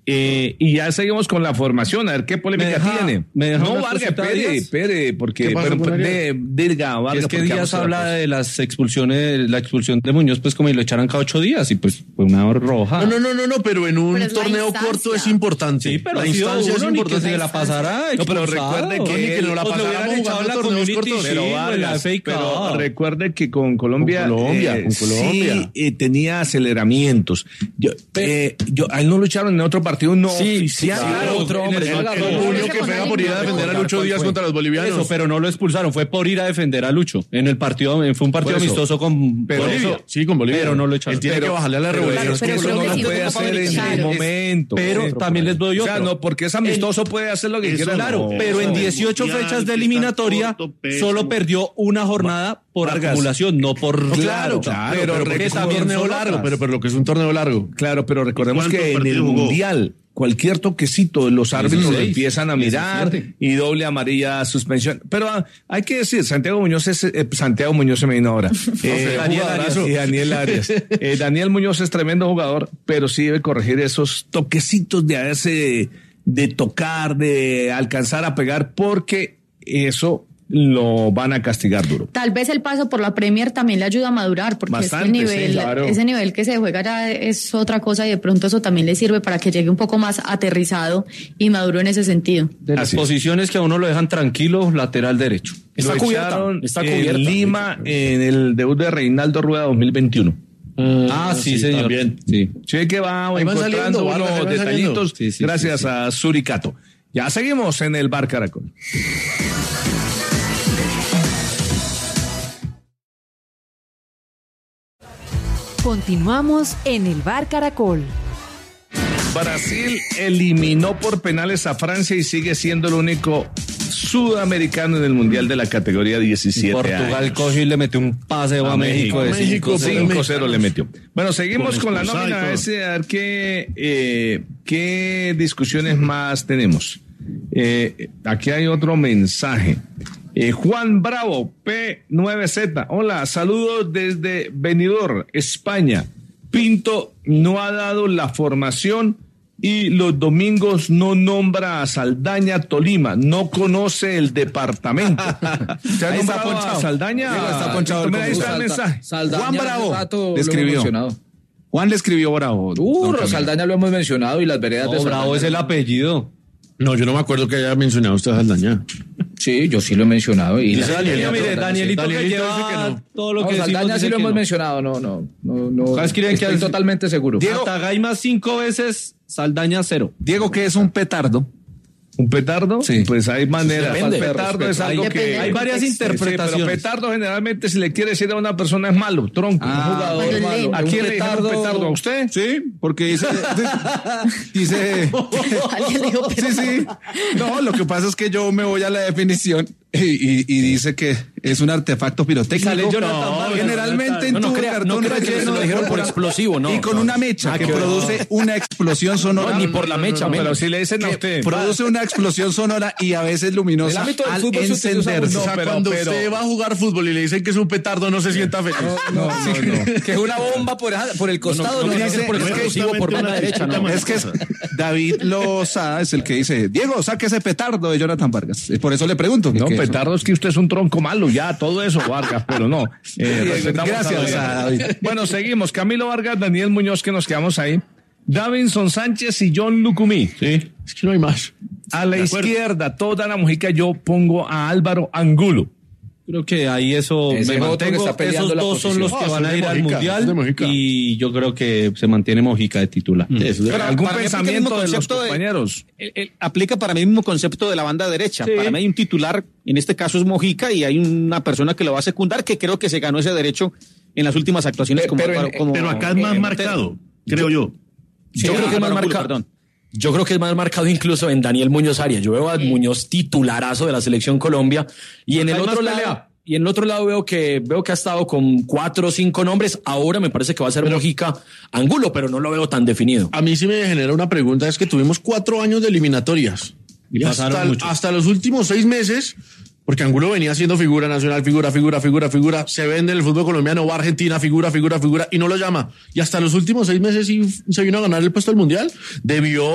Eh, y ya seguimos con la formación, a ver qué polémica Me deja- tiene. me deja no, una Vargas, cosita, espere, Díaz. espere, porque ¿Qué pasa pero, con Arias? de, diga, Vargas, es que porque Díaz vamos a habla la de las expulsiones, la expulsión de Muñoz, pues como si lo echaran cada ocho días, y pues fue una roja. No, no, no, no, no, pero en un Pero es la torneo instancia. corto es importante. Sí, pero la ha sido instancia es uno, ni que importante. se la pasara No, pero expulsado. recuerde que Ni él- no la pues, le pasaran hubieran echado echado la la Community cortos, Shield pero, o en la Vargas, F A pero Cup. recuerde que con Colombia, Con Colombia, eh, con Colombia. sí, eh, tenía aceleramientos. Yo, eh, yo, a él no lo echaron en otro partido no Sí, oficial. claro, Claro, otro en hombre, el- Vargas, el- El no, Muñoz ese que con pega alguien por ir a no defender a recordar Lucho cuál Díaz fue. contra los bolivianos. Eso, pero no lo expulsaron, fue por ir a defender a Lucho. En el partido, fue un partido Por eso. amistoso con Pero Bolivia. eso- Sí, con Bolivia. Pero no lo echaron. Él tiene Pero- que bajarle a la pero revolución. es que pero eso creo no que lo sí puede fue hacer en Copa el Americana. momento. Pero Otro también por ahí. les doy O sea, otro. no, porque es amistoso, puede hacer lo que Eso, quiera. claro, no. pero en no, dieciocho mundial, fechas que de está eliminatoria corto, peso. solo perdió una jornada por Vargas. acumulación, no por No, claro, claro, Pero, pero porque que es un también torneo son largo, otras. pero, pero lo que es un torneo largo. Claro, pero recordemos ¿Y cuántos que en el partidos jugó? Mundial cualquier toquecito los árbitros lo dieciséis, empiezan a mirar diecisiete. y doble amarilla suspensión. Pero ah, hay que decir, Santiago Muñoz es eh, Santiago Muñoz se me vino ahora. Eh, Daniel jugadorazo. Arias. Y Daniel Arias. Eh, Daniel Muñoz es tremendo jugador, pero sí debe corregir esos toquecitos de a veces de tocar, de alcanzar a pegar, porque eso lo van a castigar duro. Tal vez el paso por la Premier también le ayuda a madurar, porque Bastante, es que el nivel, sí, claro. ese nivel que se juega ya es otra cosa y de pronto eso también le sirve para que llegue un poco más aterrizado y maduro en ese sentido. De las Así es. posiciones que a uno lo dejan tranquilo, lateral derecho. Está Lo cubierta, echaron está en cubierta. Lima en el debut de Reinaldo Rueda dos mil veintiuno. Ah, sí, señor. también. Sí. Sí, que va Ahí van encontrando saliendo, Vargas, ahí unos van saliendo. detallitos Sí, sí, gracias sí, sí. a Suricato. Ya seguimos en el Bar Caracol. Continuamos en el Bar Caracol. Brasil eliminó por penales a Francia y sigue siendo el único sudamericano en el Mundial de la categoría diecisiete Portugal años. cogió y le metió un paseo a, A México. de México, cinco cero. cinco cero le metió. Bueno, seguimos Con con la expulsado y nómina todo. ese, a ver qué, eh, qué discusiones más tenemos. Eh, aquí hay otro mensaje. Eh, Juan Bravo, P nueve Z. Hola, saludos desde Benidorm, España. Pinto no ha dado la formación y los domingos no nombra a Saldaña Tolima, no conoce el departamento. ¿Se ha Ahí está nombrado a ponchado. Saldaña? Diego, está ponchado el Mira, ahí está el concurso. mensaje. Saldaña, Juan Bravo hace rato le lo hemos escribió. mencionado. Juan le escribió Bravo. don Uh, Camilo. Saldaña lo hemos mencionado y las veredas de No, Bravo Saldaña. es el apellido. No, yo no me acuerdo que haya mencionado usted a Saldaña. Sí, yo sí lo he mencionado. Y Dice la- Danielito, Mire, Mire, Danielito, que Danielito lleva dice que no. todo lo no, que decimos, Saldaña sí dice lo que hemos no. mencionado, no, no, no, no. ¿Sabes quién Estoy que- totalmente seguro. Atagaima cinco veces, Saldaña cero. Diego, que es un petardo. ¿Un petardo? Sí. Pues hay maneras. Depende. El petardo es algo Depende que... del Hay varias contexto. interpretaciones. Sí, pero petardo generalmente si le quiere decir a una persona es malo, tronco. Ah, Un jugador cuando malo. lee. ¿A Un quién le dijeron petardo- petardo? ¿A usted? Sí, porque dice. dice. Alguien le dijo, Sí, sí. No, lo que pasa es que yo me voy a la definición y, y- y dice que es un artefacto pirotécnico. Sale Jonathan No, Vargas. generalmente en No, no tubo de crea- cartón no crea que relleno se lo de dijeron por pólvora explosivo, no, y con no. una mecha Ah, que qué produce una explosión sonora. No, ni por la mecha, Pero menos. si le dicen a usted... Produce una explosión sonora y a veces luminosa El ámbito del al fútbol se utiliza encenderse. O sea, pero- cuando pero- usted va a jugar fútbol y le dicen que es un petardo, no se sienta feliz. No, no, no. Que es una bomba por, por el costado, no, no, tiene que ser dice- por es que explosivo por justamente banda una derecha, disputa no. más- Es que es David Lozada es el que dice, Diego, saque ese petardo de Jonathan Vargas. Y por eso le pregunto. No, que- petardo es que usted es un tronco malo, ya, todo eso, Vargas, pero no. Eh, respetamos Gracias, a David. Bueno, seguimos. Camilo Vargas, Daniel Muñoz, que nos quedamos ahí. Davinson Sánchez y John Lucumí. Sí, es que no hay más. A la De acuerdo. izquierda, toda la mujica, yo pongo a Álvaro Angulo. Creo que ahí eso Ese me es otro que mantengo. está peleando Esos la dos son los posición. que Ah, van son a de ir al Mojica, mundial son de Mojica. y yo creo que se mantiene Mojica de titular. Eso es Pero ¿Algún para mí aplica el pensamiento mismo de los concepto de- compañeros? El- el- aplica para mí el mismo concepto de la banda derecha. Sí. Para mí hay un titular, en este caso es Mojica, y hay una persona que lo va a secundar que creo que se ganó ese derecho en las últimas actuaciones Pero- como, pero en- Álvaro- como Pero acá es eh, más Montero. marcado, creo yo. Sí, Yo creo que es más Álvaro Angulo, marcado. perdón. Yo creo que es más marcado incluso en Daniel Muñoz Arias. Yo veo a Muñoz titularazo de la selección Colombia y en el hay más otro pelea. lado y en el otro lado veo que veo que ha estado con cuatro o cinco nombres. Ahora me parece que va a ser Mojica Angulo, pero no lo veo tan definido. A mí sí me genera una pregunta, es que tuvimos cuatro años de eliminatorias. Y pasaron hasta, muchos. hasta los últimos seis meses, porque Angulo venía siendo figura nacional, figura, figura, figura, figura, se vende en el fútbol colombiano, va a Argentina, figura, figura, figura, y no lo llama. Y hasta los últimos seis meses sí se vino a ganar el puesto del Mundial. Debió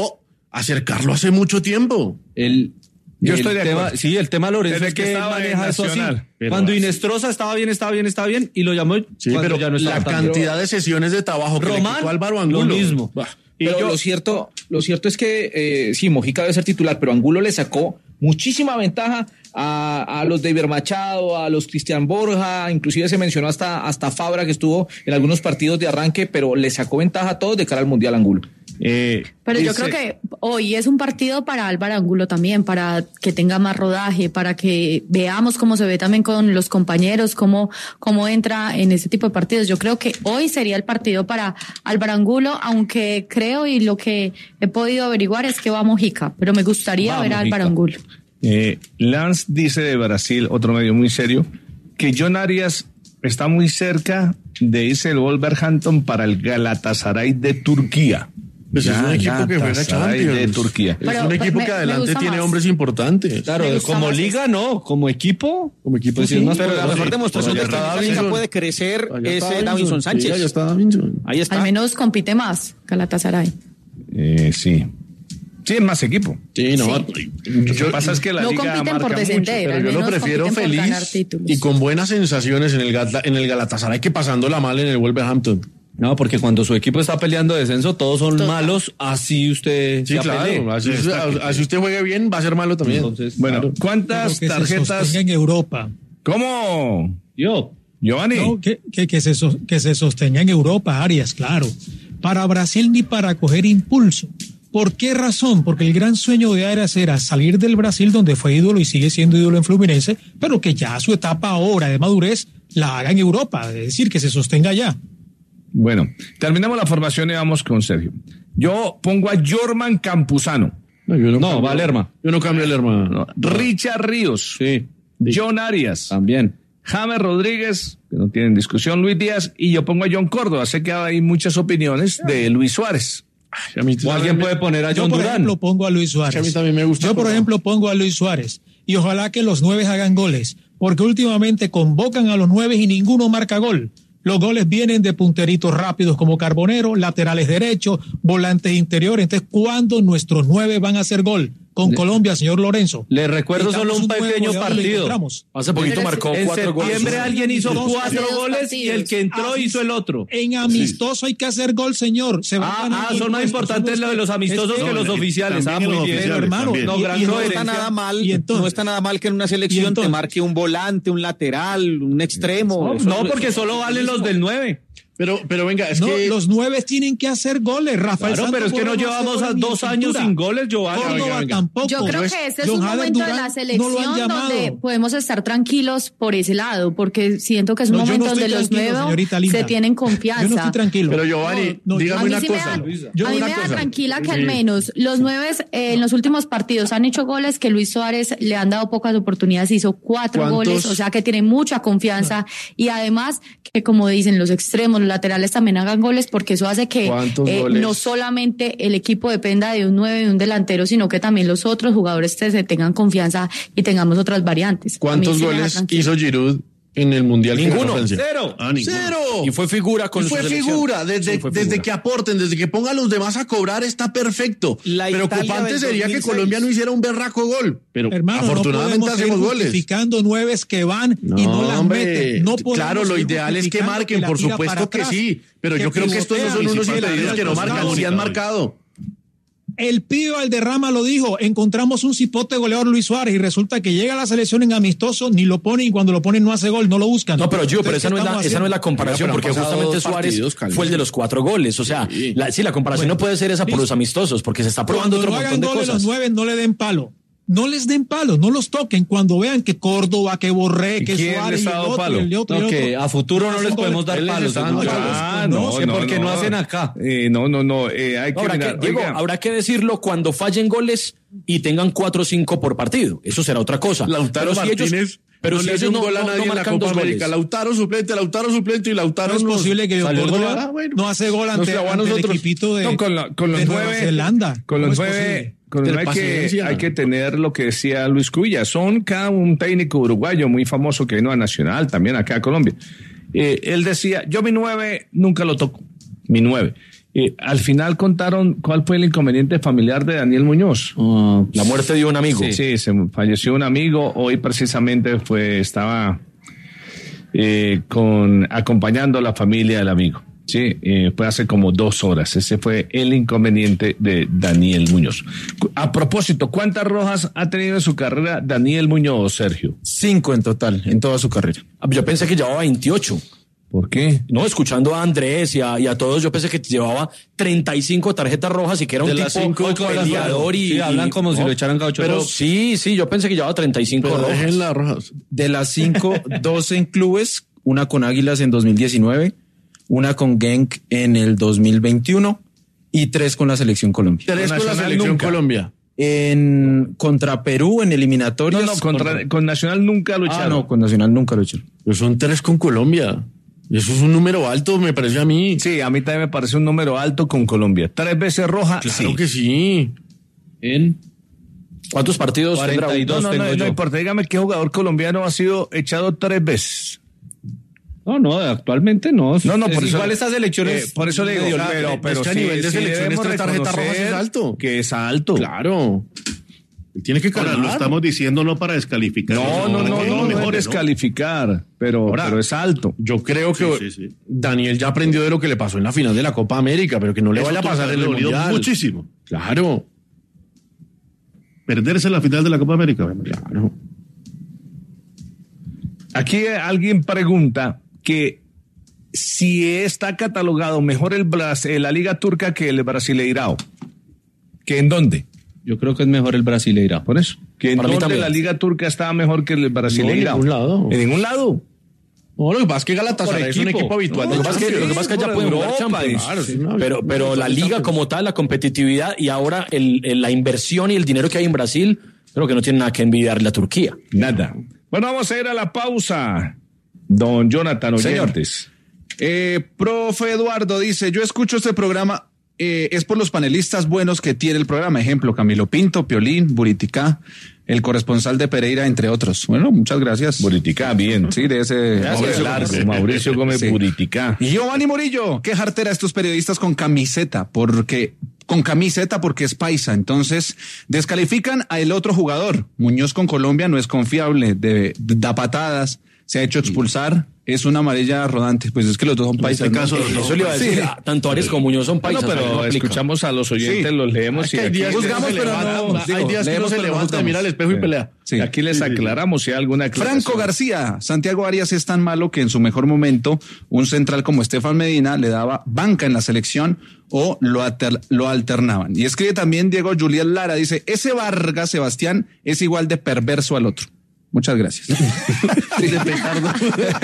acercarlo hace mucho tiempo. El, Yo el estoy de tema, acuerdo. Sí, el tema Lorenzo Desde es que que él estaba en maneja eso así. Nacional. Pero Cuando así- Inestrosa estaba bien, estaba bien, estaba bien, y lo llamó Sí, cuando pero ya no estaba la tan bien. cantidad de sesiones de trabajo que Román, le quitó Álvaro Angulo. lo mismo. Bah. Y pero lo cierto, lo cierto es que eh, sí, Mojica debe ser titular, pero Angulo le sacó muchísima ventaja a, a los David Machado, a los Cristian Borja, inclusive se mencionó hasta, hasta Fabra, que estuvo en algunos partidos de arranque, pero le sacó ventaja a todos de cara al Mundial Angulo. Eh, Pero yo dice- creo que hoy es un partido para Álvaro Angulo también, para que tenga más rodaje, para que veamos cómo se ve también con los compañeros, cómo, cómo entra en ese tipo de partidos. Yo creo que hoy sería el partido para Álvaro Angulo, aunque creo y lo que he podido averiguar es que va Mojica, pero me gustaría Va ver a Mojica. Álvaro Angulo. Eh, Lance dice de Brasil, otro medio muy serio, que John Arias está muy cerca de irse el Wolverhampton para el Galatasaray de Turquía. Pues es un equipo que juega Galatasaray Champions. de Turquía. Es Pero un equipo me- que me adelante gusta tiene más. hombres importantes. Claro, Me gusta como más liga no, como equipo. Como equipo Pues sí, sí, es más Pero la poderoso. mejor sí. demostración de Allá que está esa liga Davinson. puede crecer Allá es está eh, Davinson Sánchez. Sí, allá está Davinson. Ahí está. Al menos compite más Galatasaray. Eh, sí. Sí, es más equipo. Sí, no. Lo que pasa es que la No liga compiten marca por descender, mucho, Pero al yo lo menos prefiero compiten por ganar feliz títulos. y con buenas sensaciones en el, Gala- en el Galatasaray que pasándola mal en el Wolverhampton. No, porque cuando su equipo está peleando descenso, todos son Total. malos, así usted Sí, se claro. apelee. Así, así usted juegue bien, va a ser malo también. Entonces, Bueno, Claro. ¿cuántas Pero que se tarjetas? sostenga en Europa. ¿Cómo? yo, Giovanni. No, que, que, que, se, so- que se sostenga en Europa, Arias, claro. Para Brasil ni para coger impulso. ¿Por qué razón? Porque el gran sueño de Arias era salir del Brasil, donde fue ídolo y sigue siendo ídolo en Fluminense, pero que ya su etapa ahora de madurez la haga en Europa, es decir, que se sostenga allá. Bueno, terminamos la formación y vamos con Sergio. Yo pongo a Jorman Campuzano, No, yo no, No, cambio- Valerma. Yo no cambio el hermano. Richard Ríos, sí, John Arias, también. James Rodríguez, que no tienen discusión, Luis Díaz, y yo pongo a John Córdoba. Sé que hay muchas opiniones de Luis Suárez. Ay, a mí O alguien puede poner a Yo, John por Durán. ejemplo, pongo a Luis Suárez. Que a mí también me gusta Yo, por Córdoba. ejemplo, pongo a Luis Suárez. Y ojalá que los nueve hagan goles, porque últimamente convocan a los nueve y ninguno marca gol. Los goles vienen de punteritos rápidos como Carbonero, laterales derechos, volantes interiores. Entonces, ¿cuándo nuestros nueve van a hacer gol? Con Colombia, señor Lorenzo. Le recuerdo Necesitamos solo un nueve pequeño goleadores y lo partido. encontramos. Hace poquito Pero marcó En cuatro goles. septiembre alguien hizo Dos- cuatro dos goles y partidos. el que entró Así- hizo el otro. En amistoso hay que hacer gol, señor. Se va Ah, ganando ah, son más impuestos. importantes lo de los amistosos Es que los No, oficiales. Ah, también muy los bien. oficiales, hermano, también. No, y- gran y no No está coherencia. nada mal, Y entonces- no está nada mal que en una selección te entonces- marque un volante, un lateral, un extremo. No, Eso- no, porque solo valen los del nueve. Pero, pero venga, es No, que los nueve tienen que hacer goles, Rafael. Claro, pero es Santos que no Borré hace llevamos a goles ni dos en años pintura. sin goles, Giovanni. Córdoba Venga, venga. tampoco. Yo creo Pues, que este es John un Jader momento de Durán la no lo selección han llamado. donde podemos estar tranquilos por ese lado, porque siento que es un No, yo no momento estoy donde los tranquilo, nuevos señorita linda. se tienen confianza. Yo no estoy tranquilo. Pero Giovanni, No, no, dígame A mí una sí cosa. me da, Yo a mí una me da cosa. tranquila que al Sí. menos los nueve eh, en los últimos partidos han hecho goles, que Luis Suárez le han dado pocas oportunidades, hizo cuatro ¿Cuántos? goles, o sea que tiene mucha confianza y además que como dicen los extremos, los laterales también hagan goles porque eso hace que ¿Cuántos eh, goles? no solamente el equipo dependa de un nueve y un delantero, sino que también los otros jugadores se, se tengan confianza y tengamos otras variantes. A mí ¿Cuántos sí me da goles tranquilo. hizo Giroud en el Mundial? que ganó Ninguno. Francia? Cero. Ah, ninguno. ¡Cero! Y fue figura con Y fue su selección. figura, desde, Sí, fue desde figura. que aporten, desde que pongan a los demás a cobrar, está perfecto. La Italia Preocupante del sería que dos mil seis. Colombia no hiciera un berraco gol, pero Hermano, afortunadamente no podemos hacemos seguir goles. justificando nueves que van y no las hombre, meten. No podemos claro, lo seguir ideal es que justificando marquen, la por tira supuesto para que atrás, sí, pero yo creo que estos no son pivotean unos y se impedidos paran que no al marcan, costado. sí han marcado. El pibe Valderrama lo dijo, encontramos un cipote goleador Luis Suárez y resulta que llega a la selección en amistoso, ni lo ponen y cuando lo ponen no hace gol, no lo buscan. No, pero yo, pero Entonces, esa no, es ¿qué la, estamos esa no es la haciendo? comparación, Pero han porque pasado justamente dos Suárez partidos, calma. fue el de los cuatro goles. O sea, Sí. la, sí, la comparación Bueno, no puede ser esa por listo. los amistosos, porque se está probando Cuando otro no montón hagan de goles los cosas. nueve, no le den palo. No les den palo, no los toquen. Cuando vean que Córdoba, que Borré, que ¿Quién Suárez les y ha el dado otro, palo? y el otro, y No, el que otro. a futuro no les hacen podemos goles. dar Él les palos. está dando muchachos. palos. Ah, no, no, que no, porque no, no. hacen acá. Eh, no, no, no. eh, hay que Habrá mirar. que, Diego, Oiga, habrá que decirlo cuando fallen goles y tengan cuatro o cinco por partido. Eso será otra cosa. Lautaro pero si Martínez ellos, pero no si le hace ellos un no, gol a no- nadie no en la marcan Copa dos goles. América. Lautaro suplente, Lautaro suplente y Lautaro No es nos- posible que salió Córdoba goleada. Ah, bueno. no hace gol Nos ante, clavó a ante el nosotros. equipito de, no, con, la- con los de Nueva nueve. Zelanda. Con ¿Cómo los es nueve. posible? Con los Tener nueve que paciencia. hay que tener lo que decía Luis Cubilla. Son cada un técnico uruguayo muy famoso que vino a Nacional, también acá a Colombia. Eh, él decía, yo mi nueve nunca lo toco. Mi nueve. Eh, al final contaron cuál fue el inconveniente familiar de Daniel Muñoz. Uh, la muerte de un amigo. Sí, sí, se falleció un amigo. Hoy precisamente fue, estaba eh, con acompañando a la familia del amigo. Sí, eh, fue hace como dos horas. Ese fue el inconveniente de Daniel Muñoz. A propósito, ¿cuántas rojas ha tenido en su carrera Daniel Muñoz, Sergio? Cinco en total, en toda su carrera. Yo pensé que llevaba veintiocho. ¿Por qué? No, escuchando a Andrés y a, y a todos, yo pensé que llevaba treinta y cinco tarjetas rojas y que era un De las tipo cinco, peleador y... sí, hablan y- como si no, lo echaran caucho. Pero Pero- sí, sí, yo pensé que llevaba treinta y cinco Pero rojas. dejen las rojas. De las cinco, dos en clubes, una con Águilas en dos mil diecinueve, una con Genk en el dos mil veintiuno y tres con la Selección Colombia. Tres con la Nacional selección nunca. Colombia. En contra Perú en eliminatorias. No, no, contra, con Nacional nunca lo Ah, echaron. no, con Nacional nunca lo echaron. Pero son tres con Colombia. Eso es un número alto, me parece a mí. Sí, a mí también me parece un número alto con Colombia. Tres veces roja, Claro sí. que sí. En ¿Cuántos partidos tendrá? cuarenta y dos No, no, tengo no, no yo. importa. Dígame qué jugador colombiano ha sido echado tres veces. No, no, actualmente no. No, no, por Es eso- igual estas elecciones. Eh, por eso le digo, medio- pero, pero es que a sí, nivel de sí selecciones debemos tres tarjetas rojas reconocer es alto. Que es alto. Claro. Él tiene que Ahora, ganar. lo estamos diciendo no para descalificar. No, no, para no, que no, lo no mejore, es calificar, pero, Ahora, pero es alto. Yo creo que Sí, sí, sí. Daniel ya aprendió de lo que le pasó en la final de la Copa América, pero que no le Eso vaya a tuvo pasar que en el haberle dolido Mundial. muchísimo. Claro, Perderse la final de la Copa América. claro. Aquí alguien pregunta que si está catalogado mejor el Bras- eh, la Liga Turca que el Brasileirao. ¿Que en dónde? Yo creo que es mejor el Brasileira. Por eso. ¿Que en Para mí dónde también. la Liga Turca estaba mejor que el Brasileirao? No, en ningún lado. En ningún lado. No, lo que pasa es que Galatasaray Por es un equipo. equipo habitual Lo de que pasa es que, lo que, pasa es que por ya pueden jugar Europa, Champions. claro, sí, no, pero, no, pero no, la no, liga Champions. como tal, la competitividad y ahora el, el- la inversión y el dinero que hay en Brasil, creo que no tiene nada que envidiarle a Turquía. Nada. Bueno, vamos a ir a la pausa. Don Jonathan Señor. Oyentes. Eh, profe Eduardo dice, yo escucho este programa, eh, es por los panelistas buenos que tiene el programa. Ejemplo, Camilo Pinto, Piolín, Buriticá, el corresponsal de Pereira, entre otros. Bueno, muchas gracias. Buriticá, bien. Sí, de ese... Mauricio, Mauricio, Mauricio Gómez Sí. Buriticá. Y Giovanni Murillo, qué jartera estos periodistas con camiseta, porque con camiseta porque es paisa. Entonces, descalifican a el otro jugador. Muñoz con Colombia no es confiable, de, da patadas, se ha hecho expulsar, es una amarilla rodante. Pues es que los dos son paisas. este ¿no? caso, los dos Eso le iba a decir, Sí. ah, tanto Ares como Muñoz son No, paisas. pero no aplica. escuchamos a los oyentes, Sí. los leemos Es y que hay aquí, días que juzgamos, uno se pero levanta- no- hay digo, días que uno leemos, se pero no levanta, juzgamos. mira al espejo y pelea. Sí. aquí les aclaramos si hay alguna aclaración. Franco García, Santiago Arias es tan malo que en su mejor momento un central como Estefan Medina le daba banca en la selección o lo, ater- lo alternaban. Y escribe también Diego Julián Lara, dice, ese Vargas Sebastián es igual de perverso al otro. Muchas gracias. De petardo.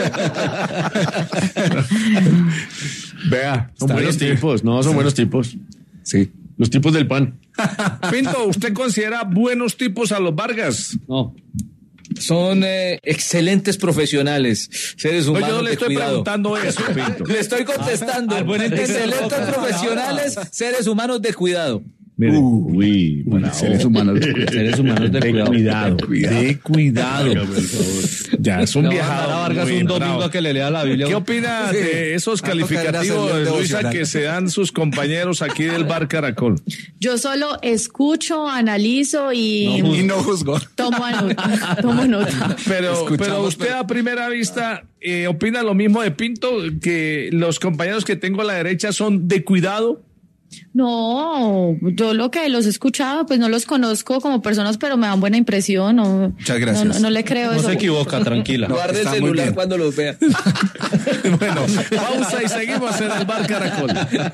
Vea, Son buenos tipos, no, son buenos tipos. Sí. Los tipos del pan. Pinto, ¿usted considera buenos tipos a los Vargas? No. Son eh, excelentes profesionales, seres No, humanos yo no le de estoy cuidado. preguntando eso, Pinto. Le estoy contestando. Al buen entendedor. Excelentes profesionales, seres humanos de cuidado. Mire, uy, bravo. Seres humanos. Seres humanos de De cuidado. cuidado, de cuidado. Ya es un Le voy a viajado. mandar a Vargas muy un domingo bravo. a que le lea la Biblia. ¿Qué opina Sí. de esos Va a tocar calificativos, hacerle un Luisa, devocional. que se dan sus compañeros aquí del Bar Caracol? Yo solo escucho, analizo y Y no juzgó. tomo nota. Tomo nota. Pero, Escuchamos, pero usted pero- a primera vista eh, opina lo mismo de Pinto, que los compañeros que tengo a la derecha son de cuidado. No, yo lo que los he escuchado, pues no los conozco como personas, pero me dan buena impresión. No, Muchas gracias. No, no- no le creo No eso. se equivoca, tranquila. No, Guarde el está muy celular bien. cuando los vea. Bueno, pausa y seguimos en el Bar Caracol.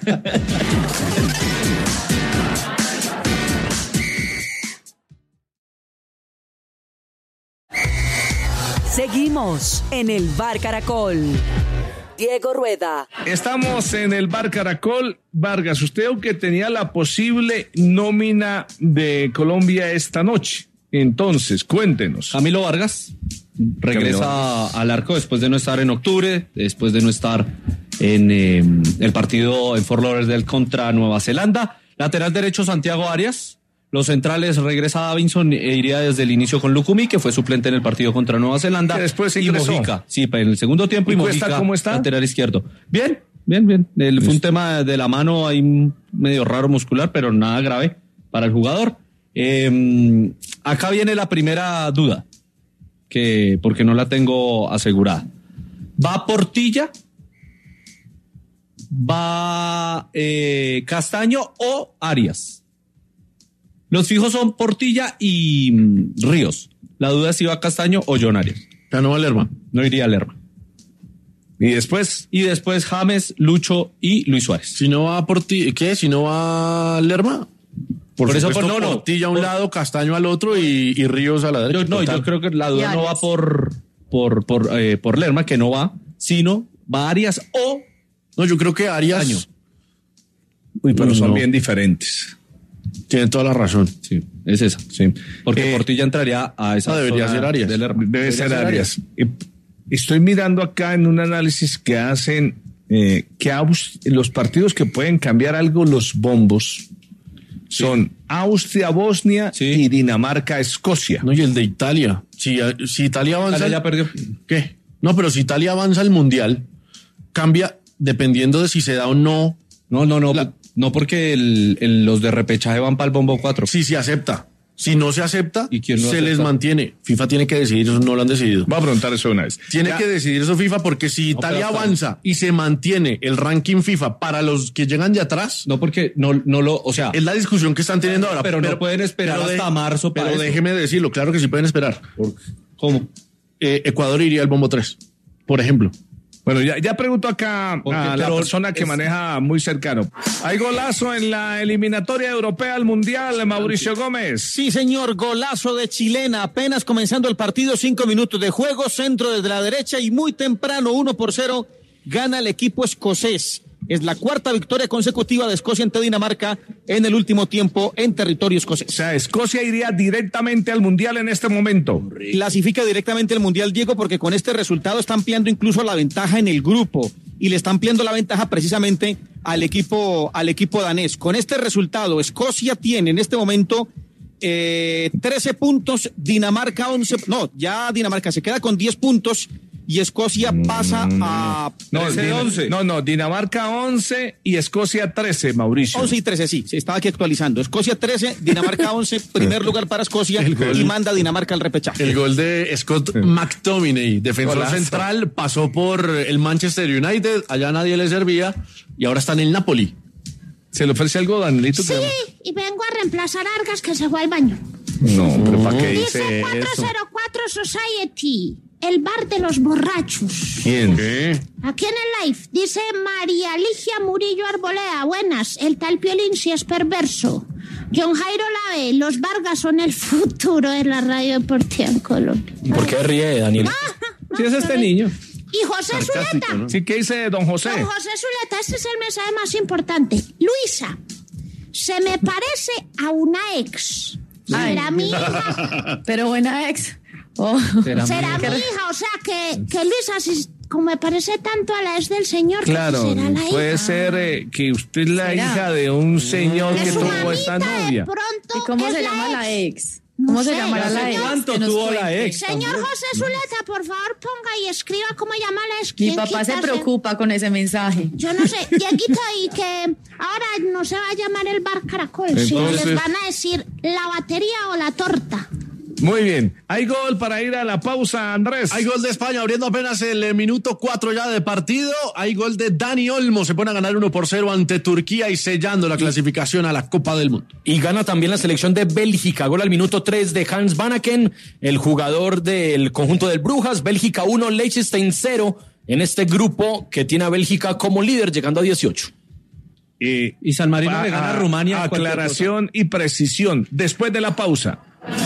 Seguimos en el Bar Caracol. Diego Rueda. Estamos en el Bar Caracol. Vargas, usted aunque tenía la posible nómina de Colombia esta noche. Entonces, cuéntenos. Camilo Vargas regresa Camilo al arco después de no estar en octubre, después de no estar en eh, el partido en Fort Lauderdale contra Nueva Zelanda. Lateral derecho Santiago Arias. Los centrales regresa Davinson e iría desde el inicio con Lucumí, que fue suplente en el partido contra Nueva Zelanda. Que después y ingresó. Mojica. Sí, en el segundo tiempo y, ¿Y Cuesta Mojica, cómo está? lateral izquierdo. Bien, bien, bien. El, fue un tema de la mano ahí medio raro muscular, pero nada grave para el jugador. Eh, acá viene la primera duda, que porque no la tengo asegurada. ¿Va Portilla? ¿Va eh, Castaño o Arias? Los fijos son Portilla y mm, Ríos. La duda es si va Castaño o John Arias. Ya no va Lerma. No iría Lerma. Y después, y después James, Lucho y Luis Suárez. Si no va Portilla, ¿qué? Si no va Lerma. Por, por eso, por, no, no. Portilla a un por, lado, Castaño al otro y, y Ríos a la derecha. Yo, no, yo creo que la duda no va por por por, eh, por Lerma, que no va, sino va Arias o... No, yo creo que Arias... Castaño. Uy, pero no, son no. bien diferentes. Tienen toda la razón. Sí, es esa, sí. Porque Eh, Portilla entraría a esa no, debería zona ser Arias. de Lerma. Debe Debería ser Arias. Eh, Estoy mirando acá en un análisis que hacen eh, que Aus- los partidos que pueden cambiar algo los bombos son Austria, Bosnia Sí. y Dinamarca, Escocia. No, y el de Italia. Si, si Italia avanza... Italia ya perdió. ¿Qué? No, pero si Italia avanza al Mundial, cambia dependiendo de si se da o no. No, no, no. La- No, porque el, el- los de repechaje van para el bombo cuatro. Si se acepta. Si no se acepta, ¿Y quién no se acepta? les mantiene. FIFA tiene que decidir, eso no lo han decidido. Voy a preguntar eso una vez. Tiene Ya- que decidir eso FIFA porque si No, Italia pero- avanza y se mantiene el ranking FIFA para los que llegan de atrás, No, porque no, no lo, o sea, es la discusión que están teniendo ahora. pero no pueden esperar pero hasta marzo para Pero eso. déjeme decirlo, claro que sí pueden esperar. ¿cómo? Eh, Ecuador iría al bombo tres, por ejemplo. Bueno, ya, ya pregunto acá Porque, a la pero persona que es- maneja muy cercano. Hay golazo en la eliminatoria europea al Mundial, Mauricio Gómez. Sí, señor, golazo de chilena, apenas comenzando el partido, cinco minutos de juego, centro desde la derecha y muy temprano, uno por cero, gana el equipo escocés. Es la cuarta victoria consecutiva de Escocia ante Dinamarca en el último tiempo en territorio O escocés. sea, Escocia iría directamente al Mundial en este momento. Clasifica directamente al Mundial, Diego, porque con este resultado está ampliando incluso la ventaja en el grupo y le está ampliando la ventaja precisamente al equipo, al equipo danés. Con este resultado, Escocia tiene en este momento eh, trece puntos, Dinamarca once, no, ya Dinamarca se queda con diez puntos y Escocia pasa a No, trece, Dina- once. no, no, Dinamarca once y Escocia trece, Mauricio. once y trece, sí, se estaba aquí actualizando. Escocia trece, Dinamarca once, primer lugar para Escocia y manda a Dinamarca al repechaje. El gol de Scott McTominay, defensor Golazo. central, pasó por el Manchester United, allá nadie le servía y ahora está en el Napoli. ¿Se le ofrece algo, Danilito? Sí, y vengo a reemplazar a Argas que se fue al baño. No, pero ¿para qué Dice dice cuatro eso? cero cuatro Society, el bar de los borrachos. ¿Quién? ¿Qué? Aquí en el live dice María Ligia Murillo Arboleda, buenas, el tal Piolín si es perverso. John Jairo Lave, los Vargas son el futuro de la radio deportiva en Colombia. ¿Por qué ríe, Daniel? Ah, Sí, es este niño. Y José Zuleta. ¿no? Sí, ¿qué dice don José? Don José Zuleta, este es el mensaje más importante. Luisa, se me parece a una ex. Ay. Será mi hija. Pero buena ex. Oh. Será Será mi hija, o sea que, que Luisa, si, como me parece tanto a la ex del señor, Claro, será la puede hija. ser eh, que usted es la ¿Será? hija de un señor Que que su tuvo esta mamita de novia. pronto ¿Y cómo es se llama la ex. ex? No ¿Cómo sé, se llamará no la sé. ex? ¿Cuánto Que nos tuvo la cuente. ex? Señor José Zuleta, por favor, ponga y escriba cómo llama la ex. Mi ¿Quién papá se quita preocupa con ese mensaje. Yo no sé, Dieguito, y que ahora no se va a llamar el bar Caracol, sino Entonces- les van a decir la batería o la torta. Muy bien. Hay gol para ir a la pausa, Andrés. Hay gol de España abriendo apenas el eh, minuto cuatro ya de partido. Hay gol de Dani Olmo. Se pone a ganar uno por cero ante Turquía y sellando la clasificación a la Copa del Mundo. Y gana también la selección de Bélgica. Gol al minuto tres de Hans Vanaken, el jugador del conjunto del Brujas. Bélgica uno, Liechtenstein cero en este grupo que tiene a Bélgica como líder, llegando a dieciocho. Eh, Y San Marino a- le gana a a- Rumania. cualquier Aclaración y precisión. Después de la pausa.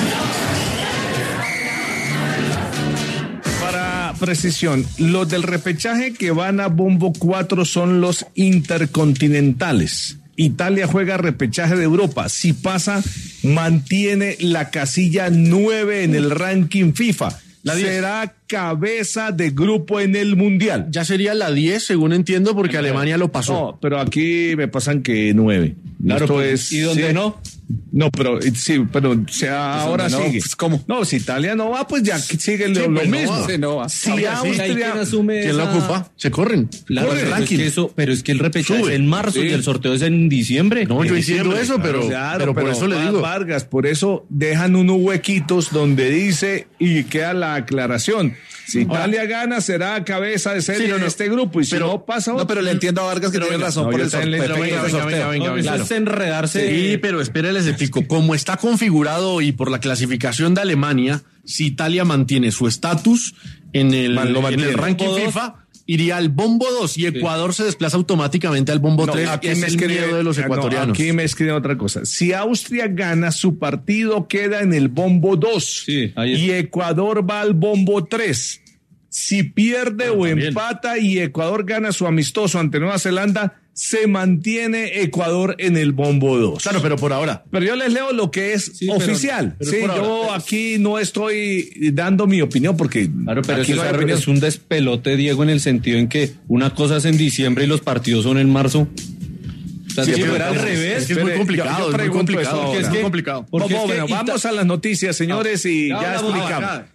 Para precisión, los del repechaje que van a bombo cuatro son los intercontinentales. Italia juega repechaje de Europa. Si pasa, mantiene la casilla nueve en el ranking FIFA. La diez. Será cabeza de grupo en el Mundial. Ya sería la diez, según entiendo, porque Alemania lo pasó. No, pero aquí me pasan que nueve. Claro, Esto pues, es, ¿y dónde sí. no? No, pero sí, pero o sea, ahora no, sigue. pues, ¿cómo? No, si Italia no va, pues ya sigue lo, Sí, lo pues, no mismo. va. Sí, no va. Si Ahora sí, Austria, ¿quién asume ¿Quién la esa- ocupa? Se corren. Claro, Corre el pero es, ranking. que eso, pero es que el repechaje Sube. es en marzo Sí. y el sorteo es en diciembre. No, yo en entiendo diciembre, eso, pero, claro, pero por eso le Va- digo. Vargas, por eso dejan unos huequitos donde dice y queda la aclaración. Si Italia gana, será cabeza de serie Sí, no, no. de este grupo y si Pero- no pasa No, otro. pero le entiendo a Vargas que Pero tiene venga, razón no, por yo el también sorteo. le- Venga, venga, venga, venga, No, eso claro. es enredarse. Sí, pero espere, les explico. Como está configurado y por la clasificación de Alemania, si Italia mantiene su estatus en el, Man, lo en mantiene. el ranking Bombo dos. FIFA, iría al bombo dos y Ecuador se desplaza automáticamente al bombo No, tres. aquí y es me el escribe- miedo de los no, ecuatorianos. aquí me escriben otra cosa. Si Austria gana, su partido queda en el bombo dos Sí, ahí y está. Ecuador va al bombo tres. Si pierde o también. empata y Ecuador gana su amistoso ante Nueva Zelanda, se mantiene Ecuador en el bombo dos. Claro, pero por ahora. Pero yo les leo lo que es pero- oficial. pero sí, por ahora. yo aquí no estoy dando mi opinión porque Claro, pero aquí eso no hay es, opinión. es un despelote, Diego, en el sentido en que una cosa es en diciembre y los partidos son en marzo. O sea, Sí, si pero fuera al es- revés. Es que es muy Espere, complicado, yo- yo es muy pregunto complicado. eso porque es ahora. muy complicado. Porque Vamos, es que bueno, Ita- vamos a las noticias, señores, y Ya ya hablamos de explicamos. acá.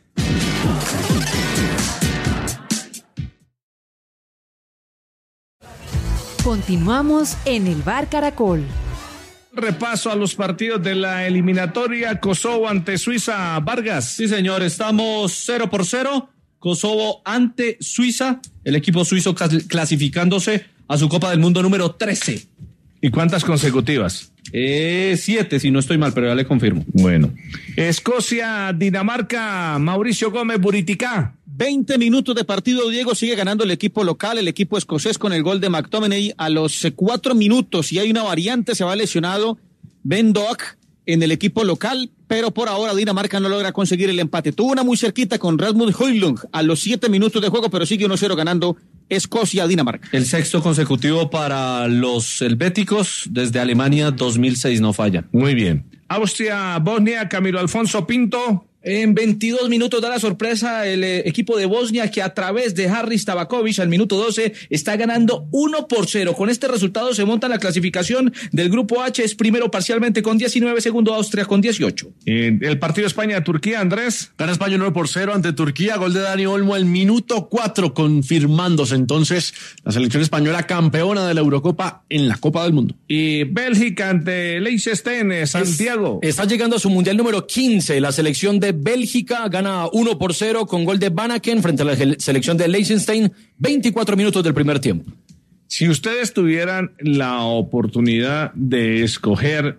Continuamos en el Bar Caracol. Repaso a los partidos de la eliminatoria Kosovo ante Suiza. Vargas. Sí, señor, estamos cero por cero. Kosovo ante Suiza. El equipo suizo clas- clasificándose a su Copa del Mundo número trece. ¿Y cuántas consecutivas? Eh, siete, si no estoy mal, pero ya le confirmo. Bueno. Escocia, Dinamarca, Mauricio Gómez, Buriticá. veinte minutos de partido, Diego, sigue ganando el equipo local, el equipo escocés con el gol de McTominay a los eh, cuatro minutos y hay una variante, se va lesionado Ben Doak en el equipo local, pero por ahora Dinamarca no logra conseguir el empate. Tuvo una muy cerquita con Rasmus Højlund a los siete minutos de juego, pero sigue uno cero ganando Escocia a Dinamarca. El sexto consecutivo para los helvéticos desde Alemania dos mil seis, no falla. Muy bien. Austria, Bosnia, Camilo Alfonso Pinto. En veintidós minutos da la sorpresa el eh, equipo de Bosnia que a través de Haris Tabakovic al minuto doce está ganando uno por cero. Con este resultado se monta la clasificación del grupo H. Es primero parcialmente con diecinueve, segundo Austria con dieciocho. Eh, el partido España-Turquía, Andrés. Gana España nueve por cero ante Turquía, gol de Dani Olmo al minuto cuatro, confirmándose entonces la selección española campeona de la Eurocopa en la Copa del Mundo. Y Bélgica ante Liechtenstein, eh, Santiago. Está llegando a su mundial número quince. La selección de Bélgica gana uno por cero con gol de Vanaken frente a la gel- selección de Liechtenstein. veinticuatro minutos del primer tiempo. Si ustedes tuvieran la oportunidad de escoger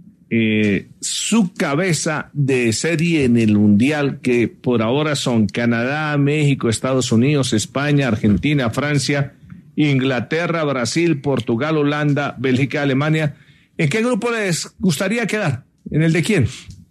eh, su cabeza de serie en el Mundial, que por ahora son Canadá, México, Estados Unidos, España, Argentina, Francia, Inglaterra, Brasil, Portugal, Holanda, Bélgica, Alemania, ¿en qué grupo les gustaría quedar? ¿En el de quién?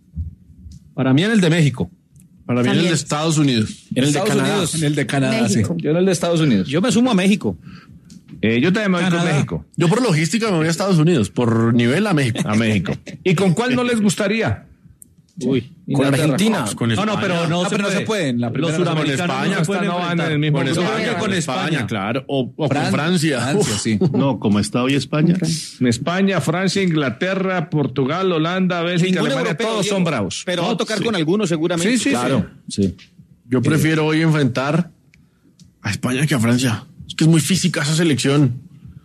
Para mí en el de México. Para mí en el También. de Estados Unidos. En el de Estados Canadá. Unidos. En el de Canadá, México. Yo en el de Estados Unidos. Yo me sumo a México. Eh, yo también me voy con Canadá. México. Yo por logística me voy a Estados Unidos, por nivel a México. A México. ¿Y con cuál no les gustaría? Uy, con Argentina. Con No, no, España. pero no, No, se pero no puede. se pueden. La Los primera no se puede. suramericanos España no se pueden no van enfrentar. en el mismo Con grupo. España, Yo creo que con España. claro. O, o Fran- con Francia. Francia, Uf. sí. No, como está hoy España. España, Francia, Inglaterra, Portugal, Holanda, Bélgica, Ningún Alemania, europeo, todos Diego. son bravos. Pero va a tocar Sí. con algunos seguramente. Sí, sí, claro. Sí. Yo prefiero hoy enfrentar a España que a Francia. Es que es muy física esa selección.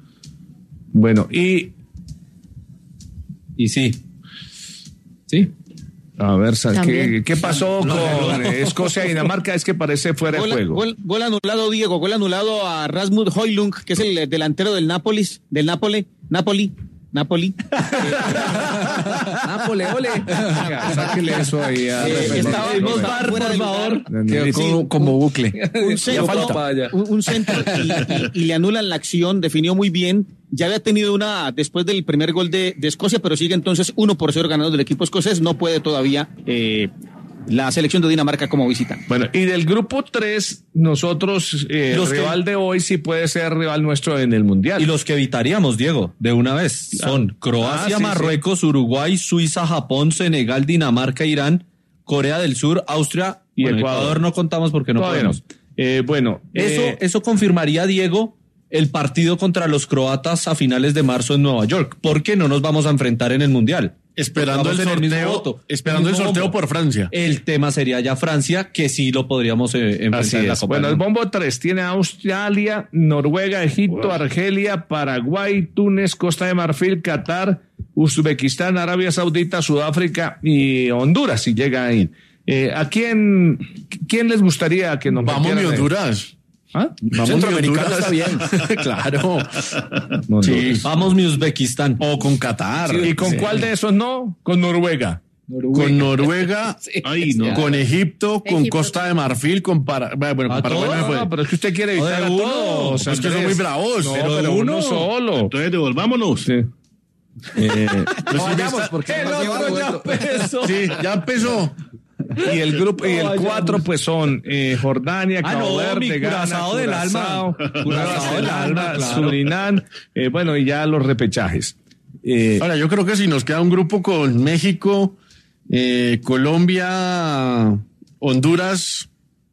Bueno, y Y sí. Sí. a ver, Sa- ¿qué, También. qué pasó con eh, Escocia y Dinamarca? Es que parece fuera de Gol, juego. gol- gol anulado, Diego, gol anulado a Rasmus Højlund, que es el delantero del Nápoles, del Nápoli, Napoli, Napoli. Nápole, ole. Venga, sáquele eso ahí. a- Eh, estaba no, estaba no, bar, fuera por de favor. lugar. no, no, Quedó no. como, como bucle. Un centro, falta. un, un centro y, y- y le anulan la acción, definió muy bien. Ya había tenido una después del primer gol de, de Escocia, pero sigue entonces uno por cero ganando del equipo escocés. No puede todavía eh, la selección de Dinamarca como visitante. Bueno, y del grupo tres, nosotros, eh, el Los que- rival de hoy sí puede ser rival nuestro en el Mundial. Y los que evitaríamos, Diego, de una vez, son Croacia, Ah, sí, Marruecos, Uruguay, Suiza, Japón, Senegal, Dinamarca, Irán, Corea del Sur, Austria y bueno, Ecuador. Ecuador no contamos porque no Todavía podemos. no. Eh, bueno, Eso, eh, eso confirmaría, Diego, el partido contra los croatas a finales de marzo en Nueva York. ¿Por qué no nos vamos a enfrentar en el Mundial? Esperando el Vamos en mismo sorteo, voto, esperando el mismo sorteo bombo. por Francia. El tema sería ya Francia, que sí lo podríamos eh, enfrentar así en la es. Copa Bueno, del el Mundo. bombo tres tiene Australia, Noruega, Egipto, Argelia, Paraguay, Túnez, Costa de Marfil, Qatar, Uzbekistán, Arabia Saudita, Sudáfrica y Honduras, si llega ahí. Eh, ¿A quién, quién les gustaría que nos Vamos mi metieran ahí? Honduras. ¿Ah? Vamos Centroamericano Honduras. está bien. Claro. No, Sí. Vamos mi Uzbekistán. O con Qatar. ¿Y con Sí. cuál de esos no? Con Noruega. Con Noruega, Ay, no. con Egipto, con Egipto. Costa de Marfil, con Para... Bueno, con ¿A Paraguay todos? no me fue. No, pero es que usted quiere No, evitar de a uno. todos. Pues que son Andrés. muy bravos. No, Pero pero, de uno uno. solo. Entonces devolvámonos. Sí. Eh, Pero sí me está- porque El nos lleva otro ya vuelto. empezó. Sí, ya empezó. y el grupo y el cuatro pues son eh, Jordania, Ah, Cabo no, Verde, mi Ghana, Curazao del alma. Curazao, Curazao del Nueva alma, Zelanda, claro. Surinam, eh, bueno, y ya los repechajes. Eh, Ahora, yo creo que si nos queda un grupo con México, eh, Colombia, Honduras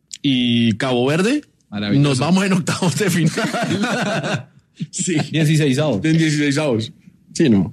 y Cabo Verde, Maravilloso. nos vamos en octavos de final. Sí, dieciseisavos. en dieciseisavos. Sí, no.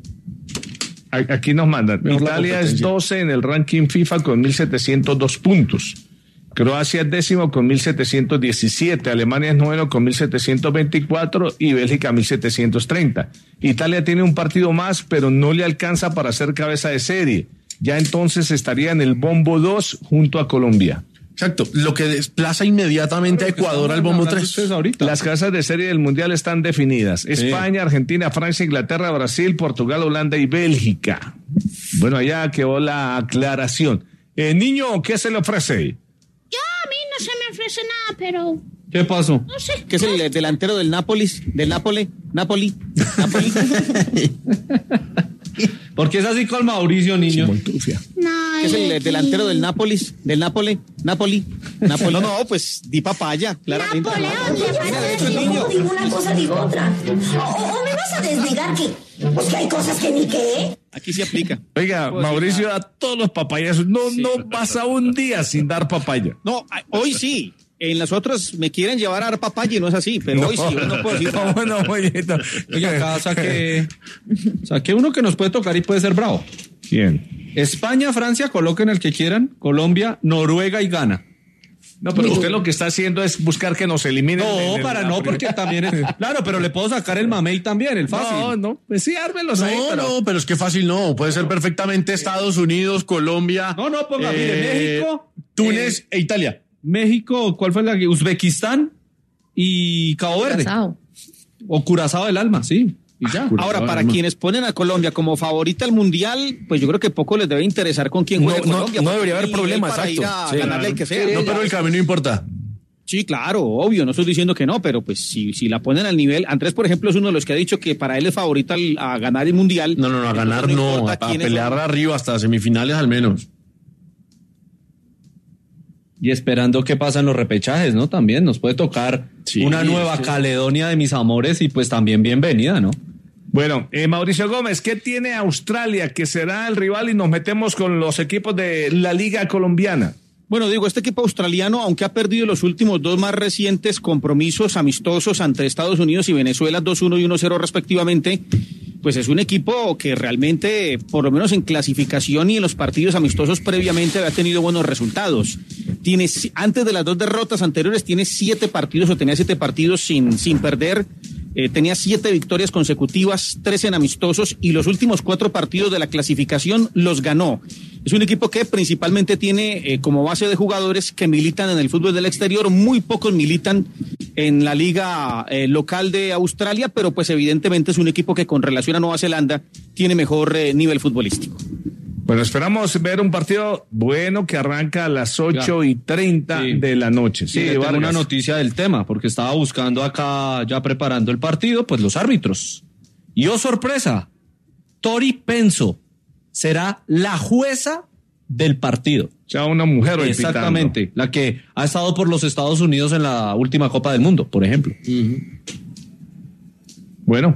a- aquí nos mandan. Mejor la Italia es competencia. doce en el ranking FIFA con mil setecientos dos puntos. Croacia es décimo con mil setecientos diecisiete, Alemania es noveno con mil setecientos veinticuatro y Bélgica mil setecientos treinta. Italia tiene un partido más, pero no le alcanza para ser cabeza de serie. Ya entonces estaría en el bombo dos junto a Colombia. Exacto. Lo que desplaza inmediatamente a Ecuador al bombo tres. Las cabezas de serie del Mundial están definidas. España, Argentina, Francia, Inglaterra, Brasil, Portugal, Holanda y Bélgica. Bueno, allá quedó la aclaración. Eh, niño, ¿qué se le ofrece? Yo a mí no se me ofrece nada, pero ¿Qué pasó? no sé. ¿Qué es el delantero del Nápoles? Del Nápoles. Napoli. Napoli. Porque es así con Mauricio, niño. No, ¿Qué es el eh, delantero del Nápoles? Del Nápoles. Napoli. Napoli. No, no, pues di papaya, claramente. Napoleón, ¿le parece? No digo una cosa ni otra. O, o me vas a desnegar que, pues que hay cosas que ni qué. Aquí se aplica. Oiga, Mauricio da todos los papayazos. No, no pasa un día sin dar papaya. No, a- hoy sí. En las otras me quieren llevar a dar papaya y no es así, pero hoy sí, hoy no puedo decir nada. No, no, pollito. Oiga, acá saqué, saqué uno que nos puede tocar y puede ser bravo. ¿Quién? España, Francia, coloquen el que quieran. Colombia, Noruega y Ghana. No, pero usted lo que está haciendo es buscar que nos eliminen. en No, el- para la no, primera- porque también es. Claro, pero le puedo sacar el mamey también, el fácil. No, no, pues sí, ármelos ahí. No, pero- no, pero es que fácil no. Puede ser perfectamente Estados Unidos, Colombia. No, no, ponga, mire, México, Túnez e Italia. México, ¿cuál fue la que? Uzbekistán y Cabo Verde. Curazao. O Curazao del Alma, sí. Y ya. Ahora, para quienes ponen a Colombia como favorita al Mundial, pues yo creo que poco les debe interesar con quién juega No, no, Colombia. no porque debería haber tiene nivel problema, para ir exacto. a Sí, ganarle al que sea. No, pero el camino importa. Sí, claro, obvio, no estoy diciendo que no, pero pues si, si la ponen al nivel, Andrés, por ejemplo, es uno de los que ha dicho que para él es favorita al- a ganar el Mundial. No, no, no, a Entonces, ganar no, a, importa a quiénes pelear son. arriba hasta semifinales al menos. Y esperando qué pasa en los repechajes, ¿no? También nos puede tocar Sí, una nueva sí. Caledonia de mis amores y pues también bienvenida, ¿no? Bueno, eh, Mauricio Gómez, ¿qué tiene Australia que será el rival y nos metemos con los equipos de la Liga Colombiana? Bueno, digo, este equipo australiano, aunque ha perdido los últimos dos más recientes compromisos amistosos ante Estados Unidos y Venezuela, dos uno y uno cero respectivamente, pues es un equipo que realmente, por lo menos en clasificación y en los partidos amistosos previamente, había tenido buenos resultados. Tiene, antes de las dos derrotas anteriores, tiene siete partidos o tenía siete partidos sin, sin perder. Eh, tenía siete victorias consecutivas, tres en amistosos y los últimos cuatro partidos de la clasificación los ganó. Es un equipo que principalmente tiene eh, como base de jugadores que militan en el fútbol del exterior, muy pocos militan en la liga eh, local de Australia, pero pues evidentemente es un equipo que con relación a Nueva Zelanda tiene mejor eh, nivel futbolístico. Bueno, esperamos ver un partido bueno que arranca a las ocho y treinta Sí. de la noche. Sí, tengo Vargas. una noticia del tema, porque estaba buscando acá, ya preparando el partido, pues los árbitros. Y oh sorpresa, Tori Penso será la jueza del partido. O sea, una mujer hoy pitando. Exactamente, la que ha estado por los Estados Unidos en la última Copa del Mundo, por ejemplo. Bueno,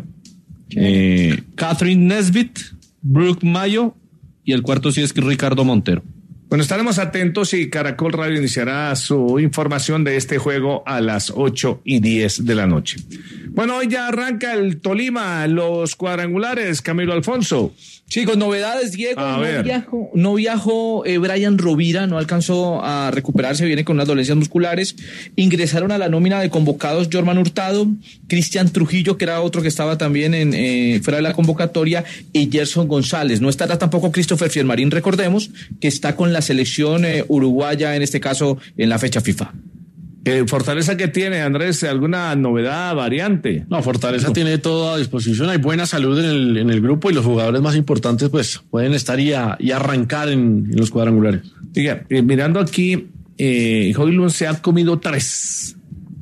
Eh, Catherine Nesbitt, Brooke Mayo y el cuarto sí es Ricardo Montero. Bueno, estaremos atentos y Caracol Radio iniciará su información de este juego a las ocho y diez de la noche. Bueno, hoy ya arranca el Tolima, los cuadrangulares, Camilo Alfonso. Sí, con novedades, Diego. A no ver. viajó, no viajó eh, Brian Rovira, no alcanzó a recuperarse, viene con unas dolencias musculares. Ingresaron a la nómina de convocados Jorman Hurtado, Cristian Trujillo, que era otro que estaba también en, eh, fuera de la convocatoria, y Gerson González. No estará tampoco Christopher Fielmarín, recordemos, que está con la selección eh, uruguaya, en este caso, en la fecha FIFA. Eh, Fortaleza que tiene, Andrés, ¿alguna novedad, variante? No, Fortaleza tiene todo a disposición, hay buena salud en el, en el grupo y los jugadores más importantes pues pueden estar y, a, y arrancar en, en los cuadrangulares. Diga, eh, mirando aquí, eh, Højlund se ha comido tres.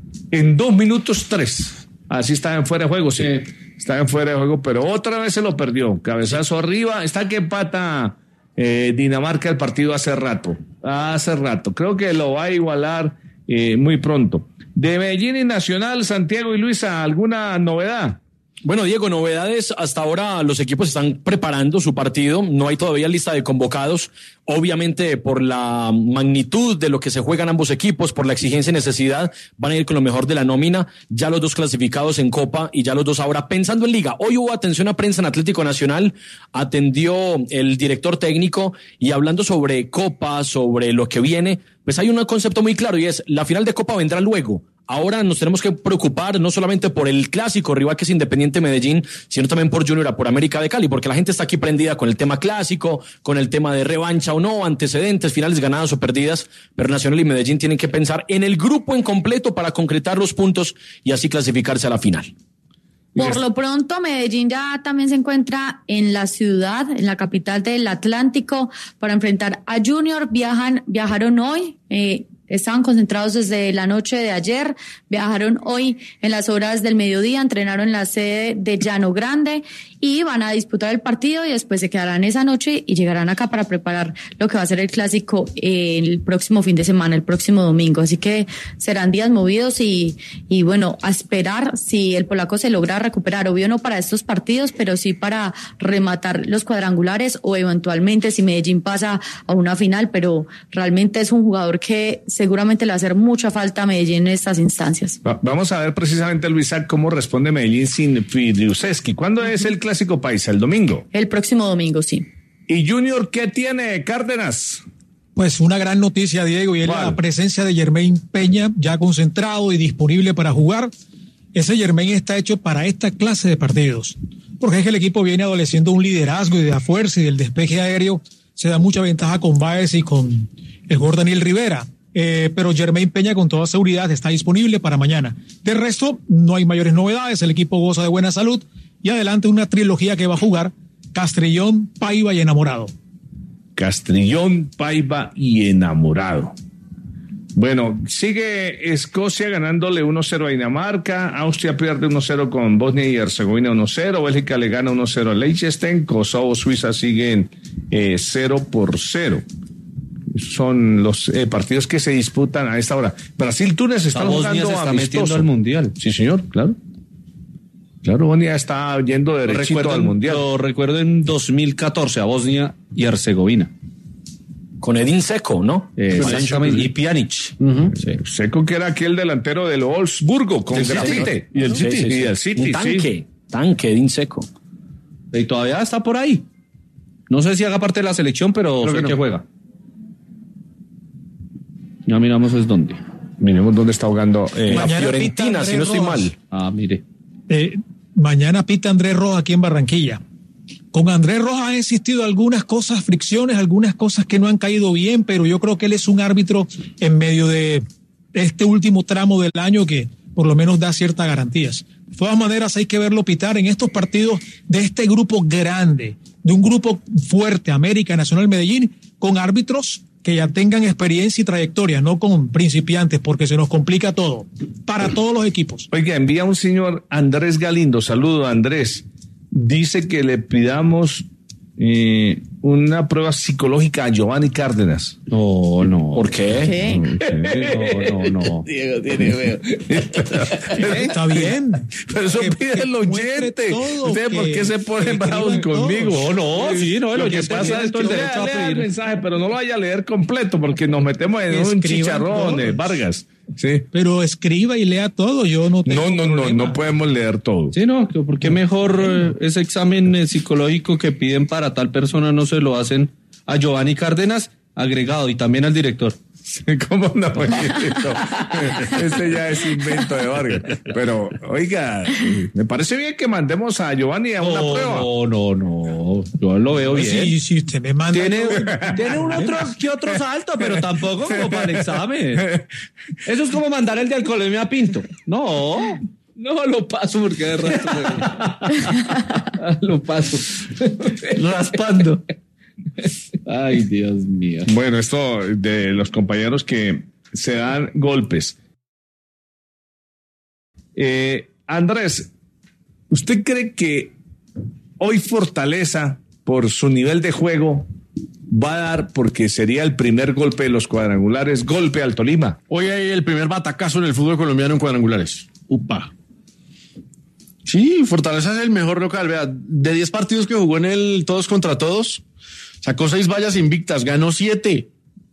En dos minutos, tres. Así está en fuera de juego, sí. sí. Está en fuera de juego, pero otra vez se lo perdió. Cabezazo arriba, está que empata eh, Dinamarca el partido hace rato. Hace rato. Creo que lo va a igualar Eh, muy pronto. De Medellín y Nacional, Santiago y Luisa, ¿alguna novedad? Bueno, Diego, novedades. Hasta ahora los equipos están preparando su partido. No hay todavía lista de convocados. Obviamente, por la magnitud de lo que se juegan ambos equipos, por la exigencia y necesidad, van a ir con lo mejor de la nómina. Ya los dos clasificados en Copa y ya los dos ahora pensando en Liga. Hoy hubo atención a prensa en Atlético Nacional. Atendió el director técnico y hablando sobre Copa, sobre lo que viene, pues hay un concepto muy claro y es la final de Copa vendrá luego. Ahora nos tenemos que preocupar no solamente por el clásico rival que es Independiente Medellín, sino también por Junior, por América de Cali, porque la gente está aquí prendida con el tema clásico, con el tema de revancha o no, antecedentes, finales ganadas o perdidas, pero Nacional y Medellín tienen que pensar en el grupo en completo para concretar los puntos y así clasificarse a la final. Por lo pronto, Medellín ya también se encuentra en la ciudad, en la capital del Atlántico, para enfrentar a Junior. Viajan, viajaron hoy, eh, estaban concentrados desde la noche de ayer, viajaron hoy en las horas del mediodía, entrenaron en la sede de Llano Grande y van a disputar el partido y después se quedarán esa noche y llegarán acá para preparar lo que va a ser el clásico eh, el próximo fin de semana, el próximo domingo. Así que serán días movidos y, y bueno, a esperar si el polaco se logra recuperar, obvio no para estos partidos, pero sí para rematar los cuadrangulares o eventualmente si Medellín pasa a una final, pero realmente es un jugador que seguramente le va a hacer mucha falta a Medellín en estas instancias. Va, vamos a ver precisamente, Luisa, cómo responde Medellín sin Fidriuseski. ¿Cuándo es el clásico paisa? ¿El domingo? El próximo domingo, sí. ¿Y Junior qué tiene, Cárdenas? Pues una gran noticia, Diego, y es la presencia de Jermaine Peña, ya concentrado y disponible para jugar. Ese Jermaine está hecho para esta clase de partidos, porque es que el equipo viene adoleciendo un liderazgo y de la fuerza y del despeje aéreo. Se da mucha ventaja con Báez y con el jugador Daniel Rivera. Eh, pero Jermaine Peña con toda seguridad está disponible para mañana. De resto, no hay mayores novedades, el equipo goza de buena salud y adelante una trilogía que va a jugar Castrillón, Paiva y Enamorado. Castrillón, Paiva y Enamorado. Bueno, sigue Escocia ganándole uno cero a Dinamarca, Austria pierde uno cero con Bosnia y Herzegovina uno cero, Bélgica le gana uno cero a Liechtenstein, Kosovo, Suiza siguen eh, cero por cero. Son los eh, partidos que se disputan a esta hora. Brasil, Túnez están jugando se está amistoso. metiendo al mundial. Sí, señor, claro. Claro, Bosnia está yendo derechito recuerdo, al mundial. Lo recuerdo en dos mil catorce a Bosnia y Herzegovina. Con Edin Seco, ¿no? Eh, exactamente. Y Pjanic. Uh-huh. Sí. Seco, que era aquel delantero del Wolfsburgo con grafite. Y el Sí, City. sí, sí. Y el City, Un tanque, sí. tanque, Edin Seco. Y todavía está por ahí. No sé si haga parte de la selección, pero Creo sé que que, no. juega. Ya miramos es dónde. Miremos dónde está jugando. Eh, La Mañana Fiorentina, pita si no estoy Andrés mal. Rojas. Ah, mire. Eh, mañana pita Andrés Rojas aquí en Barranquilla. Con Andrés Rojas han existido algunas cosas, fricciones, algunas cosas que no han caído bien, pero yo creo que él es un árbitro en medio de este último tramo del año que por lo menos da ciertas garantías. De todas maneras hay que verlo pitar en estos partidos de este grupo grande, de un grupo fuerte, América, Nacional, Medellín, con árbitros que ya tengan experiencia y trayectoria, no con principiantes, porque se nos complica todo, para todos los equipos. Oiga, envía un señor Andrés Galindo, saludo Andrés, dice que le pidamos eh, una prueba psicológica a Giovanni Cárdenas. No, no. ¿Por qué? No, no, no. Diego tiene veo. Está bien. Pero eso Que- pide que el muestre oyente. todo, ¿Ustedes por que- qué se que ponen bravos escriban conmigo? todos. No, no, sí, no, el Lo que oyente pasa tiene es todo que el lea, derecho a lea el pedir. mensaje, pero no lo vaya a leer completo porque nos metemos en un Escriban chicharrón, eh, todos. Vargas. Sí. Pero escriba y lea todo. Yo no tengo No, no, no, problema. no podemos leer todo. Sí, no, que ¿por qué mejor eh, ese examen eh, psicológico que piden para tal persona no se lo hacen a Giovanni Cárdenas, agregado, y también al director? ¿Cómo no? Ese ya es invento de Vargas. Pero, oiga, me parece bien que mandemos a Giovanni a una no, prueba. No, no, no, yo lo veo bien. Si, si usted me manda. Tiene, tiene un otro que otro salto, pero tampoco como para el examen. Eso es como mandar el de alcoholemia a Pinto. No. No, lo paso porque de rato. Lo paso. Raspando. Ay, Dios mío. Bueno, esto de los compañeros que se dan golpes. Eh, Andrés, ¿usted cree que hoy Fortaleza, por su nivel de juego, va a dar, porque sería el primer golpe de los cuadrangulares, golpe al Tolima? Hoy hay el primer batacazo en el fútbol colombiano en cuadrangulares. Upa. Sí, Fortaleza es el mejor local. Vea, de diez partidos que jugó en el todos contra todos, sacó seis vallas invictas, ganó siete.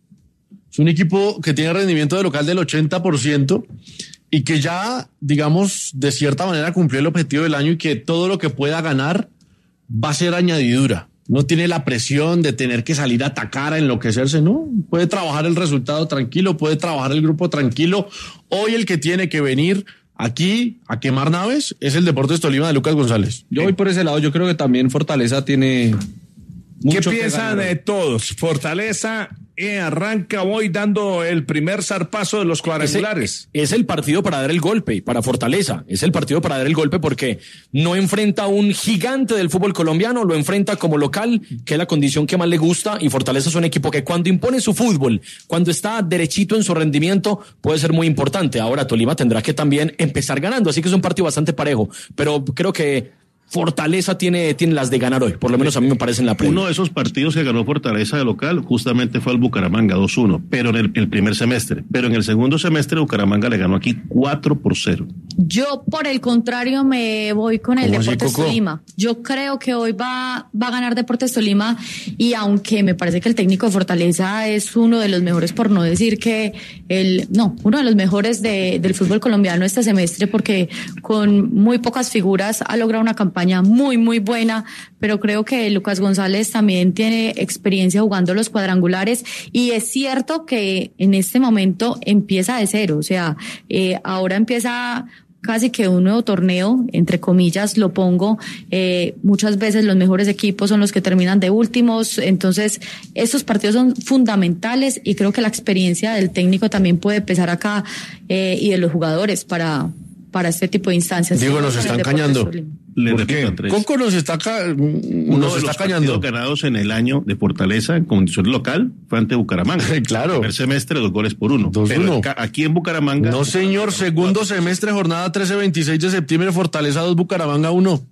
Es un equipo que tiene rendimiento de local del ochenta por ciento y que ya, digamos, de cierta manera cumplió el objetivo del año y que todo lo que pueda ganar va a ser añadidura. No tiene la presión de tener que salir a atacar, a enloquecerse, ¿no? Puede trabajar el resultado tranquilo, puede trabajar el grupo tranquilo. Hoy el que tiene que venir aquí a quemar naves es el Deportes Tolima de Lucas González. Yo voy por ese lado. Yo creo que también Fortaleza tiene mucho ¿Qué que piensan ganar. de todos? Fortaleza eh, arranca hoy dando el primer zarpazo de los cuadrangulares. Es el partido para dar el golpe, para Fortaleza. Es el partido para dar el golpe porque no enfrenta a un gigante del fútbol colombiano, lo enfrenta como local, que es la condición que más le gusta, y Fortaleza es un equipo que cuando impone su fútbol, cuando está derechito en su rendimiento, puede ser muy importante. Ahora Tolima tendrá que también empezar ganando, así que es un partido bastante parejo, pero creo que Fortaleza tiene, tiene las de ganar hoy, por lo menos a mí me parece en la previa. Uno de esos partidos que ganó Fortaleza de local justamente fue el Bucaramanga dos uno, pero en el, el primer semestre. Pero en el segundo semestre Bucaramanga le ganó aquí cuatro por cero. Yo, por el contrario, me voy con el ¿Cómo así, Deportes Coco? Tolima. Yo creo que hoy va, va a ganar Deportes Tolima, y aunque me parece que el técnico de Fortaleza es uno de los mejores, por no decir que el, no, uno de los mejores de, del fútbol colombiano este semestre, porque con muy pocas figuras ha logrado una campaña muy, muy buena, pero creo que Lucas González también tiene experiencia jugando los cuadrangulares, y es cierto que en este momento empieza de cero, o sea, eh, ahora empieza casi que un nuevo torneo, entre comillas lo pongo, eh, muchas veces los mejores equipos son los que terminan de últimos, entonces estos partidos son fundamentales, y creo que la experiencia del técnico también puede pesar acá, eh, y de los jugadores para, para este tipo de instancias. Diego, nos están cañando. Le ¿Por repito, qué? Andrés. Coco nos está, ca- Uno nos de está los cañando. partidos ganados en el año de Fortaleza en condición local fue ante Bucaramanga. Claro. El primer semestre, dos goles por uno. Dos Pero uno. acá- aquí en Bucaramanga. No, señor, segundo semestre, jornada trece veintiséis de septiembre, Fortaleza dos, Bucaramanga uno.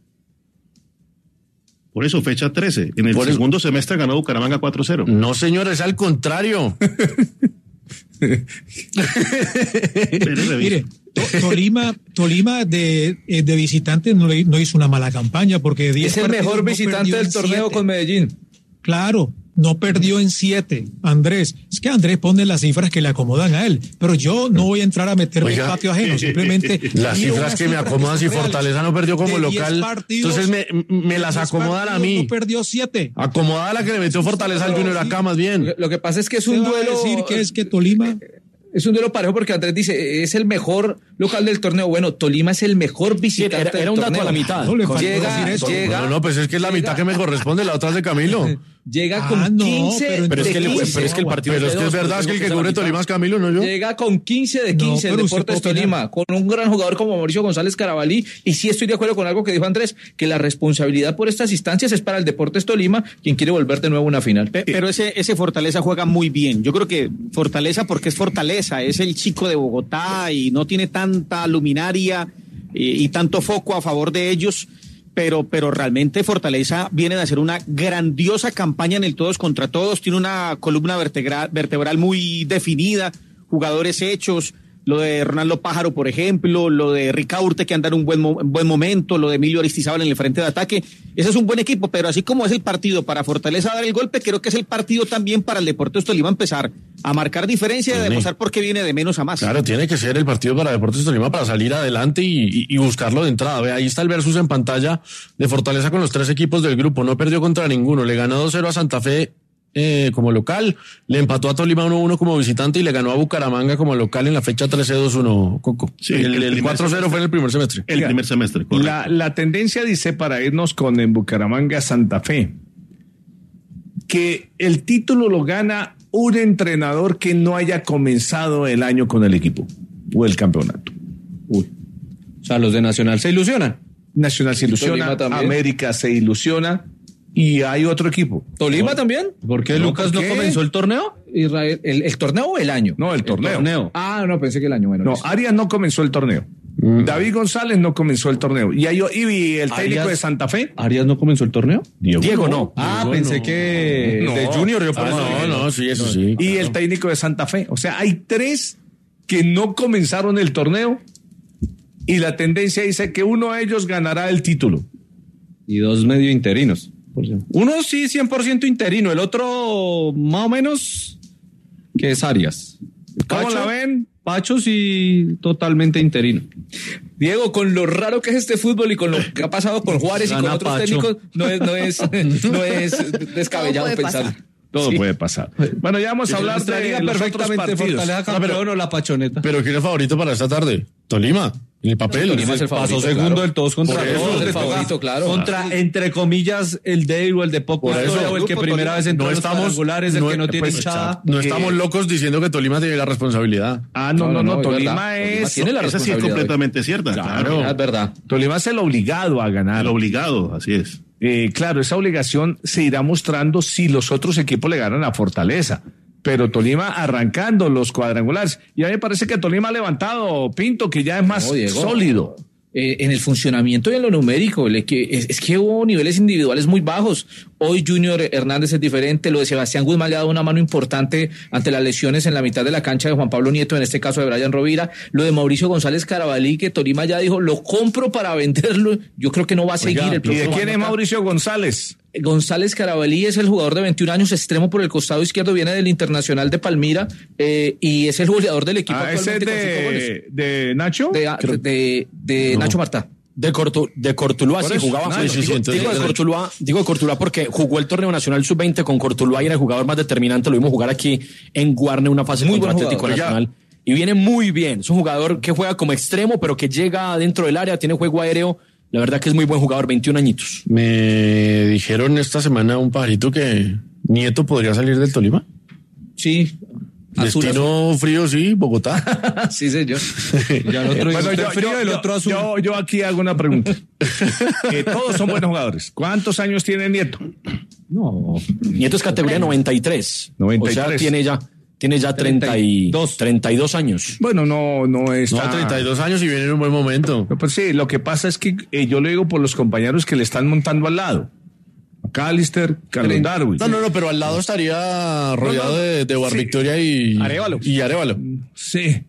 Por eso, fecha trece. En el Por eso- segundo semestre ganó Bucaramanga cuatro cero. No, señor, es al contrario. Mire, To- Tolima, Tolima de, eh, de visitante no, le- no hizo una mala campaña, porque diez Es el partidos mejor no visitante perdió del en torneo siete. con Medellín. Claro, no perdió en siete, Andrés. Es que Andrés pone las cifras que le acomodan a él, pero yo no voy a entrar a meterme en Oiga, patio ajeno, simplemente... Las miro cifras unas que me cifras acomodan si son reales. Fortaleza no perdió como De diez local, partidos, entonces me, me de las diez acomodan a partidos mí. No perdió siete. Acomodada la que le metió Fortaleza al Junior acá más bien. Lo que pasa es que es ¿Usted un va a duelo. decir que es que Tolima... Es un duelo parejo porque Andrés dice, es el mejor local del torneo. Bueno, Tolima es el mejor visitante era- era del un dato torneo. a la mitad. No le faltó Llega, decir eso. llega, No, no, pues es que es la mitad que me corresponde, la otra es de Camilo. llega Ah, con no, quince pero Pero es, de que el, quince. pero es que el partido Pero es de que es dos, verdad, es que el que tenemos cubre la mitad. Tolima es Camilo, no yo. Llega con quince de No, quince el pero usted Deportes puede opinar. Tolima, con un gran jugador como Mauricio González Carabalí, y sí estoy de acuerdo con algo que dijo Andrés, que la responsabilidad por estas instancias es para el Deportes Tolima, quien quiere volver de nuevo a una final. Pe- Pero ese, ese Fortaleza juega muy bien. Yo creo que Fortaleza, porque es Fortaleza, es el chico de Bogotá y no tiene tanta luminaria y, y tanto foco a favor de ellos. pero, pero realmente Fortaleza viene de hacer una grandiosa campaña en el todos contra todos, tiene una columna vertebral, vertebral muy definida, jugadores hechos, lo de Ronaldo Pájaro, por ejemplo, lo de Ricaurte, que anda en un buen, mo- buen momento, lo de Emilio Aristizábal en el frente de ataque. Ese es un buen equipo, pero así como es el partido para Fortaleza dar el golpe, creo que es el partido también para el Deportes Tolima empezar a marcar diferencia y a demostrar por qué viene de menos a más. Claro, tiene que ser el partido para Deportes Tolima para salir adelante y, y, y buscarlo de entrada. Ve, ahí está el versus en pantalla de Fortaleza con los tres equipos del grupo. No perdió contra ninguno. Le ganó dos cero a Santa Fe eh, como local, le empató a Tolima uno uno como visitante y le ganó a Bucaramanga como local en la fecha trece dos uno, Coco. Sí, el el el primer cuatro cero fue en el primer semestre. El primer semestre, correcto. La, la tendencia dice, para irnos con en Bucaramanga Santa Fe, que el título lo gana un entrenador que no haya comenzado el año con el equipo o el campeonato. Uy. O sea, los de Nacional se ilusionan. Nacional se ilusiona, Tolima también. América se ilusiona y hay otro equipo. ¿Tolima también? ¿Por qué No, Lucas ¿por no qué? comenzó el torneo? Israel, ¿el, el torneo o el año? No, el torneo. torneo. Ah, no, pensé que el año. Bueno, No, listo. Arias no comenzó el torneo. David González no comenzó el torneo. Y, hay, y el técnico Arias- de Santa Fe. ¿Arias no comenzó el torneo? Diego, no. Ah, Diego pensé no. que No. de Junior yo por Ah, eso no, dije, no, sí, eso sí. Y el técnico de Santa Fe. O sea, hay tres que no comenzaron el torneo y la tendencia dice que uno de ellos ganará el título. Y dos medio interinos. Uno sí, cien por ciento interino. El otro, más o menos, que es Arias. ¿Cómo Pacho, la ven? Pacho sí, totalmente interino. Diego, con lo raro que es este fútbol y con lo que ha pasado con Juárez y con Gana otros Pacho. técnicos, no es, no es, no es descabellado Todo puede pensar. pasar. Todo Sí. puede pasar. Bueno, ya vamos a hablar Nuestra de liga los perfectamente otros partidos. Fortaleza campeón o la Pachoneta. Pero ¿quién es favorito para esta tarde? Tolima. En el papel. Tolima es el Pasó favorito, segundo claro. del todos contra Por eso, todos. es el Le toca favorito, claro. Contra, entre comillas, el débil o el de poco Por eso, historia, o el que grupo primera Tolima. vez entró No en los estamos- cuadrangulares, el no- que no tiene pues, hinchada. No Eh, estamos locos diciendo que Tolima tiene la responsabilidad. Ah, no, no, No, no, no, es Tolima verdad. es... Tolima tiene la Esa sí es responsabilidad. completamente cierta. Claro. Ah, es verdad. Tolima es el obligado a ganar. El obligado, así es. Eh, claro, esa obligación se irá mostrando si los otros equipos le ganan a Fortaleza. Pero Tolima arrancando los cuadrangulares. Y a mí me parece que Tolima ha levantado, Pinto, que ya es más No, Diego. sólido. Eh, en el funcionamiento y en lo numérico, el equi- es, es que hubo niveles individuales muy bajos. Hoy Junior Hernández es diferente, lo de Sebastián Guzmán le ha dado una mano importante ante las lesiones en la mitad de la cancha de Juan Pablo Nieto, en este caso de Brian Rovira, lo de Mauricio González Carabalí, que Tolima ya dijo, lo compro para venderlo, yo creo que no va a seguir el ¿Y de próximo quién año es acá. Mauricio González? González Carabalí es el jugador de veintiún años, extremo por el costado izquierdo, viene del Internacional de Palmira eh, y es el goleador del equipo Ah, ese es actualmente con cinco goles. de, de Nacho. De, de, de No. Nacho Martá. De, Cortu, de Cortuluá, Por sí, eso, jugaba. sí, sí, sí, digo, entonces digo de ya- Cortuluá, digo de Cortuluá porque jugó el torneo nacional sub veinte con Cortuluá y era el jugador más determinante. Lo vimos jugar aquí en Guarne, una fase Muy contra buen Atlético jugador. Nacional. Y viene muy bien. Es un jugador que juega como extremo, pero que llega dentro del área, tiene juego aéreo. La verdad que es muy buen jugador, veintiún añitos. Me dijeron esta semana un pajarito que Nieto podría salir del Tolima. Sí. Azul, Destino frío, sí, Bogotá. Sí, señor. Ya el otro Bueno, dice yo, frío, yo- el yo- otro azul. yo- yo aquí hago una pregunta. Que todos son buenos jugadores. ¿Cuántos años tiene Nieto? No. Nieto es categoría noventa y tres. noventa y O sea, tres. tiene ya, tiene ya treinta y dos, treinta y dos años. Bueno, no, no es. No, treinta y dos años y viene en un buen momento. Pues sí, lo que pasa es que eh, yo lo digo por los compañeros que le están montando al lado. McAllister, Carlos Darwin. No, no, no, pero al lado estaría rodeado de, de Bar Sí. Victoria y Arévalo. Y Arévalo. Sí. Eh,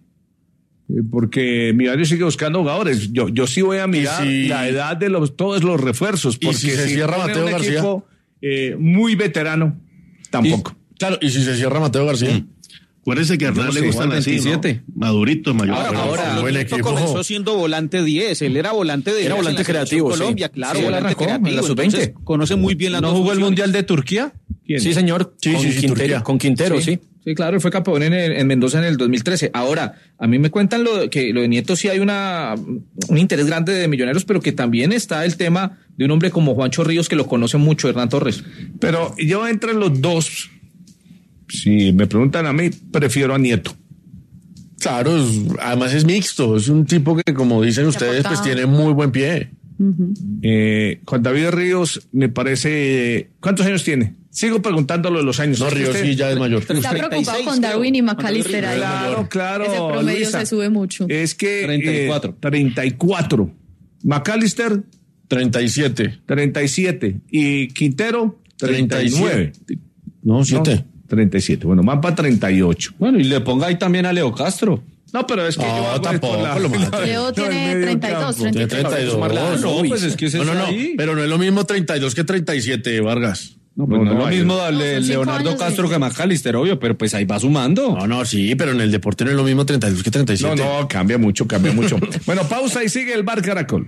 Porque Millonarios sigue buscando jugadores. Yo, yo sí voy a mirar si- la edad de los, todos los refuerzos. ¿Y Porque si se cierra pone Mateo un García? equipo, eh, muy veterano, tampoco. Y- claro, y si se cierra Mateo García. Acuérdense que a Hernán no le sé, gustan así, veintisiete. ¿no? Maduritos, mayores. Ahora, ahora el buen Nieto equipo. comenzó siendo volante diez, él era volante de Era diez volante en la selección creativo, sí. Colombia, claro, Sí, él volante arrancó en la creativo, sub veinte. entonces conoce muy bien las ¿No dos jugó el funciones. Mundial de Turquía? Sí, señor. Sí, con, sí, sí, Quintero, Turquía. con Quintero, sí. Sí, claro, él fue campeón en, en Mendoza en el dos mil trece. Ahora, a mí me cuentan lo de- que lo de Nieto sí hay una un interés grande de Millonarios, pero que también está el tema de un hombre como Juancho Ríos, que lo conoce mucho, Hernán Torres. Pero yo entre los dos, si me preguntan a mí, prefiero a Nieto. Claro, es- además es mixto. Es un tipo que, como dicen ustedes, pues aportaba. tiene muy buen pie. Eh, Juan David Ríos, me parece. ¿Cuántos años tiene? Sigo preguntándolo de los años. No, Es que Ríos usted- sí ya es mayor. Está preocupado treinta y seis, con Darwin y creo. McAllister ahí. Claro, claro. Ese promedio Luisa. se sube mucho. Es que. treinta y cuatro. eh, treinta y cuatro. McAllister, treinta y siete. treinta y siete. Y Quintero, treinta y nueve. No, siete. No, treinta y siete. Bueno, van para treinta y ocho. Bueno, y le ponga ahí también a Leo Castro. No, pero es que no, yo hago tampoco, esto la, lo la, Leo tiene treinta y dos, Tiene treinta y dos. No, pues es que ese No, no, está no, ahí. pero no es lo mismo treinta y dos que treinta y siete, Vargas. No, pues no, no, no es lo mismo darle No, son cinco Leonardo años Castro de- que McAllister, obvio, pero pues ahí va sumando. No, no, sí, pero en el deporte no es lo mismo treinta y dos que treinta y siete. No, no, cambia mucho, cambia mucho. Bueno, pausa y sigue el Bar Caracol.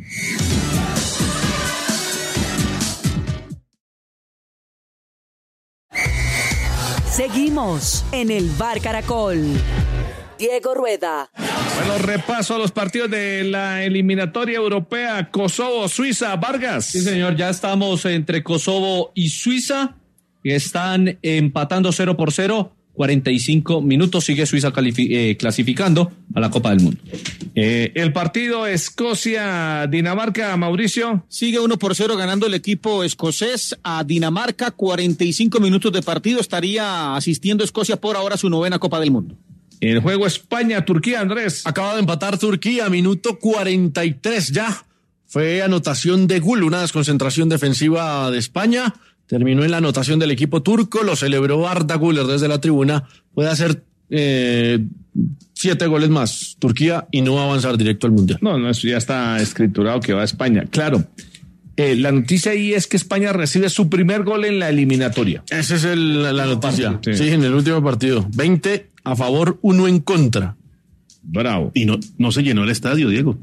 Seguimos en el Bar Caracol. Diego Rueda. Bueno, repaso a los partidos de la eliminatoria europea. Kosovo, Suiza, Vargas. Sí, señor, ya estamos entre Kosovo y Suiza, que están empatando cero por cero. cuarenta y cinco minutos, sigue Suiza califi- eh, clasificando a la Copa del Mundo. Eh, el partido Escocia-Dinamarca, Mauricio. Sigue uno por cero ganando el equipo escocés a Dinamarca. cuarenta y cinco minutos de partido. Estaría asistiendo Escocia por ahora a su novena Copa del Mundo. El juego España-Turquía, Andrés. Acaba de empatar Turquía, minuto cuarenta y tres ya. Fue anotación de Gul, una desconcentración defensiva de España. Terminó en la anotación del equipo turco, lo celebró Arda Güler desde la tribuna. Puede hacer eh, siete goles más Turquía y no va a avanzar directo al Mundial. No, no, eso ya está escriturado que va a España. Claro, eh, la noticia ahí es que España recibe su primer gol en la eliminatoria. Esa es el, la noticia. Sí. Sí, en el último partido. veinte a favor, uno en contra. Bravo. Y no, no se llenó el estadio, Diego.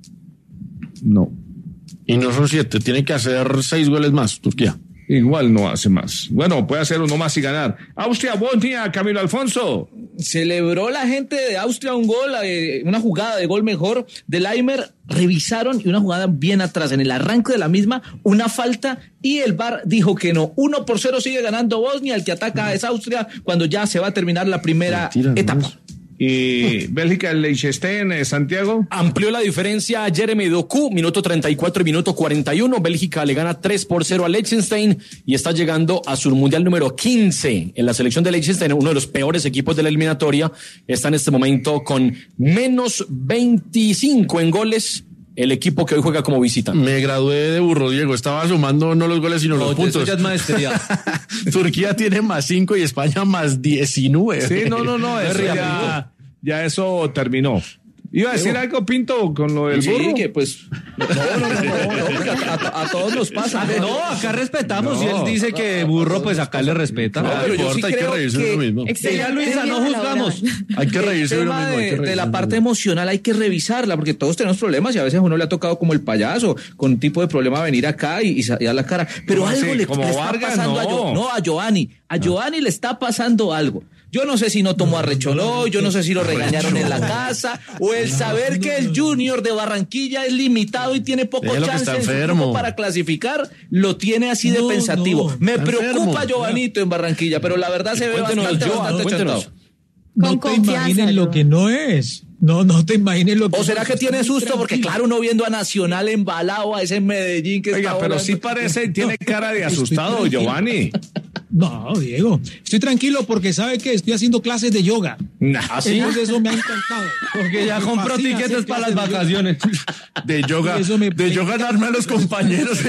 No. Y no son siete, tiene que hacer seis goles más Turquía. Igual no hace más. Bueno, puede hacer uno más y ganar. Austria, Bosnia, Camilo Alfonso. Celebró la gente de Austria un gol, eh, una jugada de gol mejor de Laimer. Revisaron y una jugada bien atrás, en el arranque de la misma, una falta y el V A R dijo que no. Uno por cero sigue ganando Bosnia, el que ataca es Austria cuando ya se va a terminar la primera Mentira, etapa. no. Y Bélgica, Liechtenstein, eh, Santiago. Amplió la diferencia a Jeremy Doku, minuto treinta y cuatro y minuto cuarenta y uno. Bélgica le gana tres por cero a Liechtenstein y está llegando a su mundial número quince. En la selección de Liechtenstein, uno de los peores equipos de la eliminatoria, está en este momento con menos veinticinco en goles. El equipo que hoy juega como visitante. Me gradué de burro, Diego. Estaba sumando no los goles, sino No, los eso puntos. ya es maestría. Turquía tiene más cinco y España más diecinueve. Sí, no, no, no, eso ya, ya eso terminó. Iba a decir algo, Pinto, con lo del Sí, burro. que pues no, no, no, no, no, porque a, a- a todos nos pasa. No, acá respetamos. No. Si él dice que burro, pues acá le respeta. No, pero yo sí importa, hay que creo reírse de uno mismo. Diga, Luisa, no juzgamos. Hay que el reírse de uno tema mismo. hay que de, de reírse la uno parte mismo. emocional hay que revisarla porque todos tenemos problemas y a veces a uno le ha tocado como el payaso con un tipo de problema venir acá y, y, sa- y dar la cara. Pero ¿Cómo algo así? le, ¿Como le está Vargas? pasando a, No. Gio- no, a Giovanni. A Giovanni le está pasando algo. Yo no sé si no tomó arrecholó, yo no sé si lo regañaron en la casa o el saber que el Junior de Barranquilla es limitado y tiene poco Déjalo que chance está en su enfermo. grupo para clasificar, lo tiene así de No, pensativo. no. Me Está preocupa enfermo. Giovanito en Barranquilla, pero la verdad se ve Cuéntenos, bastante, Joa, bastante cuéntenos. chontado. No Con te confianza, imagines lo yo. que no es. No, no te imagines lo que ¿O será que tiene susto? Porque claro, uno viendo a Nacional embalado, a ese Medellín que Oiga, está pero volando. sí parece, tiene cara de Estoy asustado, tranquilo. Giovanni. No, Diego, estoy tranquilo porque sabe que estoy haciendo clases de yoga. Nah. Entonces eso me ha encantado. Porque ya Me compró fascina tiquetes hacer para las clases de yoga. vacaciones. De yoga. Y eso me- de yo ganarme a los compañeros.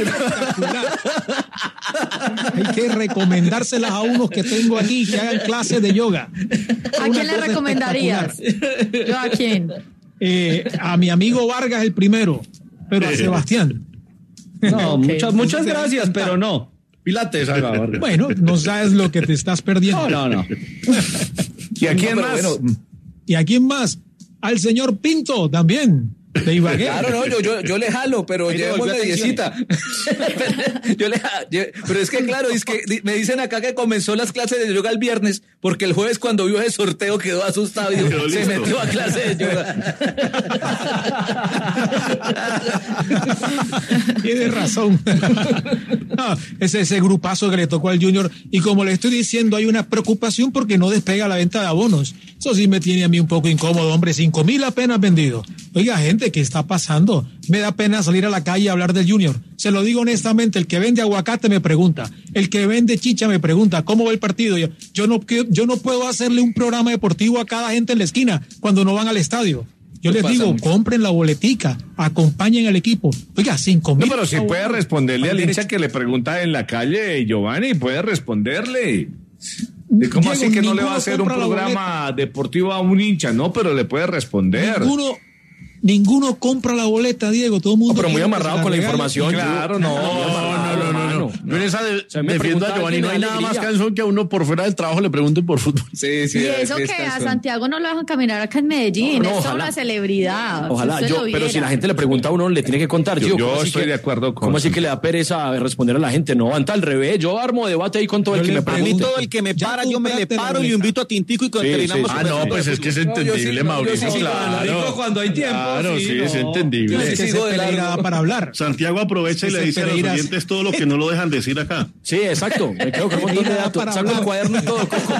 Hay que recomendárselas a unos que tengo aquí que hagan clases de yoga. ¿A Una quién le cosa recomendarías? espectacular. ¿Yo a quién? Eh, a mi amigo Vargas el primero, pero a Sebastián. No, Ok. muchas, muchas gracias, pero no. Pilates, haga, Vargas. Bueno, no sabes lo que te estás perdiendo. No, no, no. ¿Y a quién pero más? bueno. ¿Y a quién más? Al señor Pinto también, de Ibagué. Claro, no, yo, yo, yo le jalo, pero Ahí le llevemos volvió diecita. yo le ja- lle- pero es que claro, es que di- me dicen acá que comenzó las clases de yoga el viernes, porque el jueves cuando vio ese sorteo quedó asustado y dijo, Quedó se listo. metió a clase de yoga. Tienes razón. No, es ese grupazo que le tocó al Junior. Y como le estoy diciendo, hay una preocupación porque no despega la venta de abonos. Eso sí me tiene a mí un poco incómodo, hombre. Cinco mil apenas vendidos. Oiga, gente, ¿qué está pasando? Me da pena salir a la calle y hablar del Junior. Se lo digo honestamente, el que vende aguacate me pregunta. El que vende chicha me pregunta, ¿cómo va el partido? Yo, yo, no, yo no puedo hacerle un programa deportivo a cada gente en la esquina cuando no van al estadio. Yo les digo, compren la boletica, acompañen al equipo. Oiga, cinco mil. No, pero si puede responderle al hincha que le pregunta en la calle, Giovanni, puede responderle. ¿Cómo Diego, así que no le va a hacer un programa deportivo a un hincha? No, pero le puede responder. Ninguno, ninguno compra la boleta, Diego. Todo el mundo. No, pero muy amarrado con la información. Claro, no, no, no, no, no, no. Yo en esa de, o sea, defiendo a Giovanni. No hay nada más cansón que a uno por fuera del trabajo le pregunten por fútbol. Sí, sí. Y eso que a Santiago no lo dejan caminar acá en Medellín. No, no, es toda una celebridad. Ojalá. Yo, pero si la gente le pregunta a uno, le tiene que contar. Yo, yo estoy que, de acuerdo con. ¿Cómo así que le da pereza responder a la gente? No, anta al revés. Yo armo debate ahí con todo yo el que me pregunte. Todo el que me para, yo me le paro y lo invito a Tintico y terminamos. Ah, no, pues es que es entendible, Mauricio. Claro. Cuando hay tiempo. Claro, sí, es entendible. Para hablar. Santiago aprovecha y le dice a los oyentes todo lo que no lo dejan decir acá. Sí, exacto. Me quedo con un montón de datos. Saco el cuaderno y todo, Coco.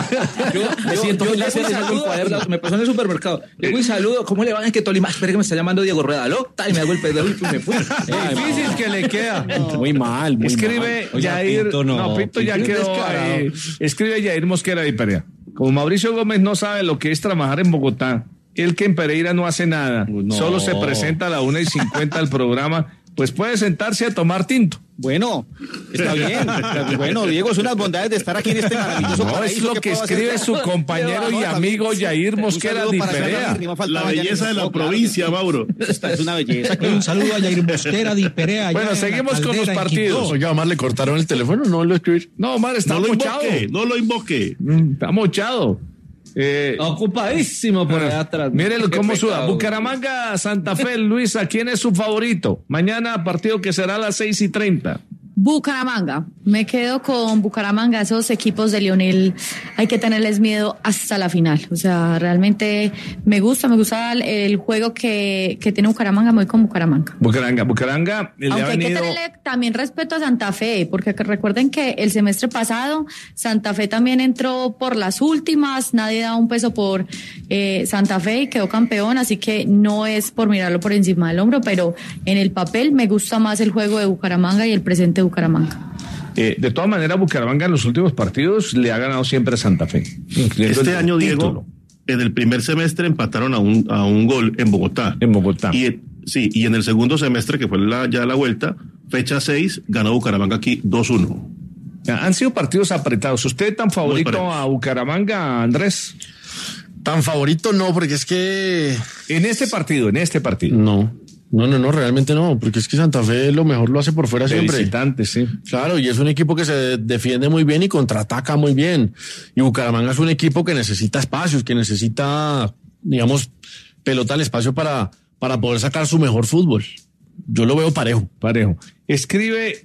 Yo me siento muy láser y saco el cuaderno. Me pasó en el supermercado. Llego y saludo. ¿Cómo le van? Es que Tolima. Espera que me está llamando Diego Rueda. ¿Locta? Y me hago el pedo y me fui. Es difícil que le queda. Muy mal, muy Escribe mal. Yair. Pinto no, no, Pinto ya quedó ahí. Escribe Yair Mosquera de Perea. Como Mauricio Gómez no sabe lo que es trabajar en Bogotá, el que en Pereira no hace nada, no. Solo se presenta a la una y cincuenta al programa, pues puede sentarse a tomar tinto. Bueno, está bien. Bueno, Diego, es unas bondades de estar aquí en este maravilloso no, paraíso. Es lo que, que escribe su compañero y amigo Yair Mosquera de Perea. La belleza de la provincia, Mauro. Esta es una belleza. Un saludo a Yair Mosquera de Perea. Bueno, seguimos con los partidos. Oiga, Omar, le cortaron el teléfono, no lo escribir. No, Omar, está no mochado. No lo invoque. Está mochado. Eh, Ocupadísimo por allá atrás. Miren cómo pecado. suda. Bucaramanga, Santa Fe, Luisa, ¿quién es su favorito? Mañana partido que será a las seis y treinta. Bucaramanga. Me quedo con Bucaramanga. Esos equipos de Lionel hay que tenerles miedo hasta la final. O sea, realmente me gusta, me gusta el, el juego que, que tiene Bucaramanga. Me voy con Bucaramanga. Bucaramanga, Bucaramanga. Aunque ha venido... hay que tenerle también respeto a Santa Fe, porque recuerden que el semestre pasado Santa Fe también entró por las últimas. Nadie daba un peso por eh, Santa Fe y quedó campeón. Así que no es por mirarlo por encima del hombro, pero en el papel me gusta más el juego de Bucaramanga y el presente de Bucaramanga. Eh, de todas maneras, Bucaramanga en los últimos partidos le ha ganado siempre a Santa Fe. Este año, Diego, en el primer semestre empataron a un, a un gol en Bogotá. En Bogotá. Y, sí, y en el segundo semestre, que fue la, ya la vuelta, fecha seis, ganó Bucaramanga aquí dos uno. Han sido partidos apretados. ¿Usted tan favorito a Bucaramanga, Andrés? Tan favorito no, porque es que... En este partido, en este partido. No. No, no, no, realmente no, porque es que Santa Fe lo mejor lo hace por fuera de siempre. Visitante, sí. Claro, y es un equipo que se defiende muy bien y contraataca muy bien. Y Bucaramanga es un equipo que necesita espacios, que necesita, digamos, pelota al espacio para, para poder sacar su mejor fútbol. Yo lo veo parejo. Parejo. Escribe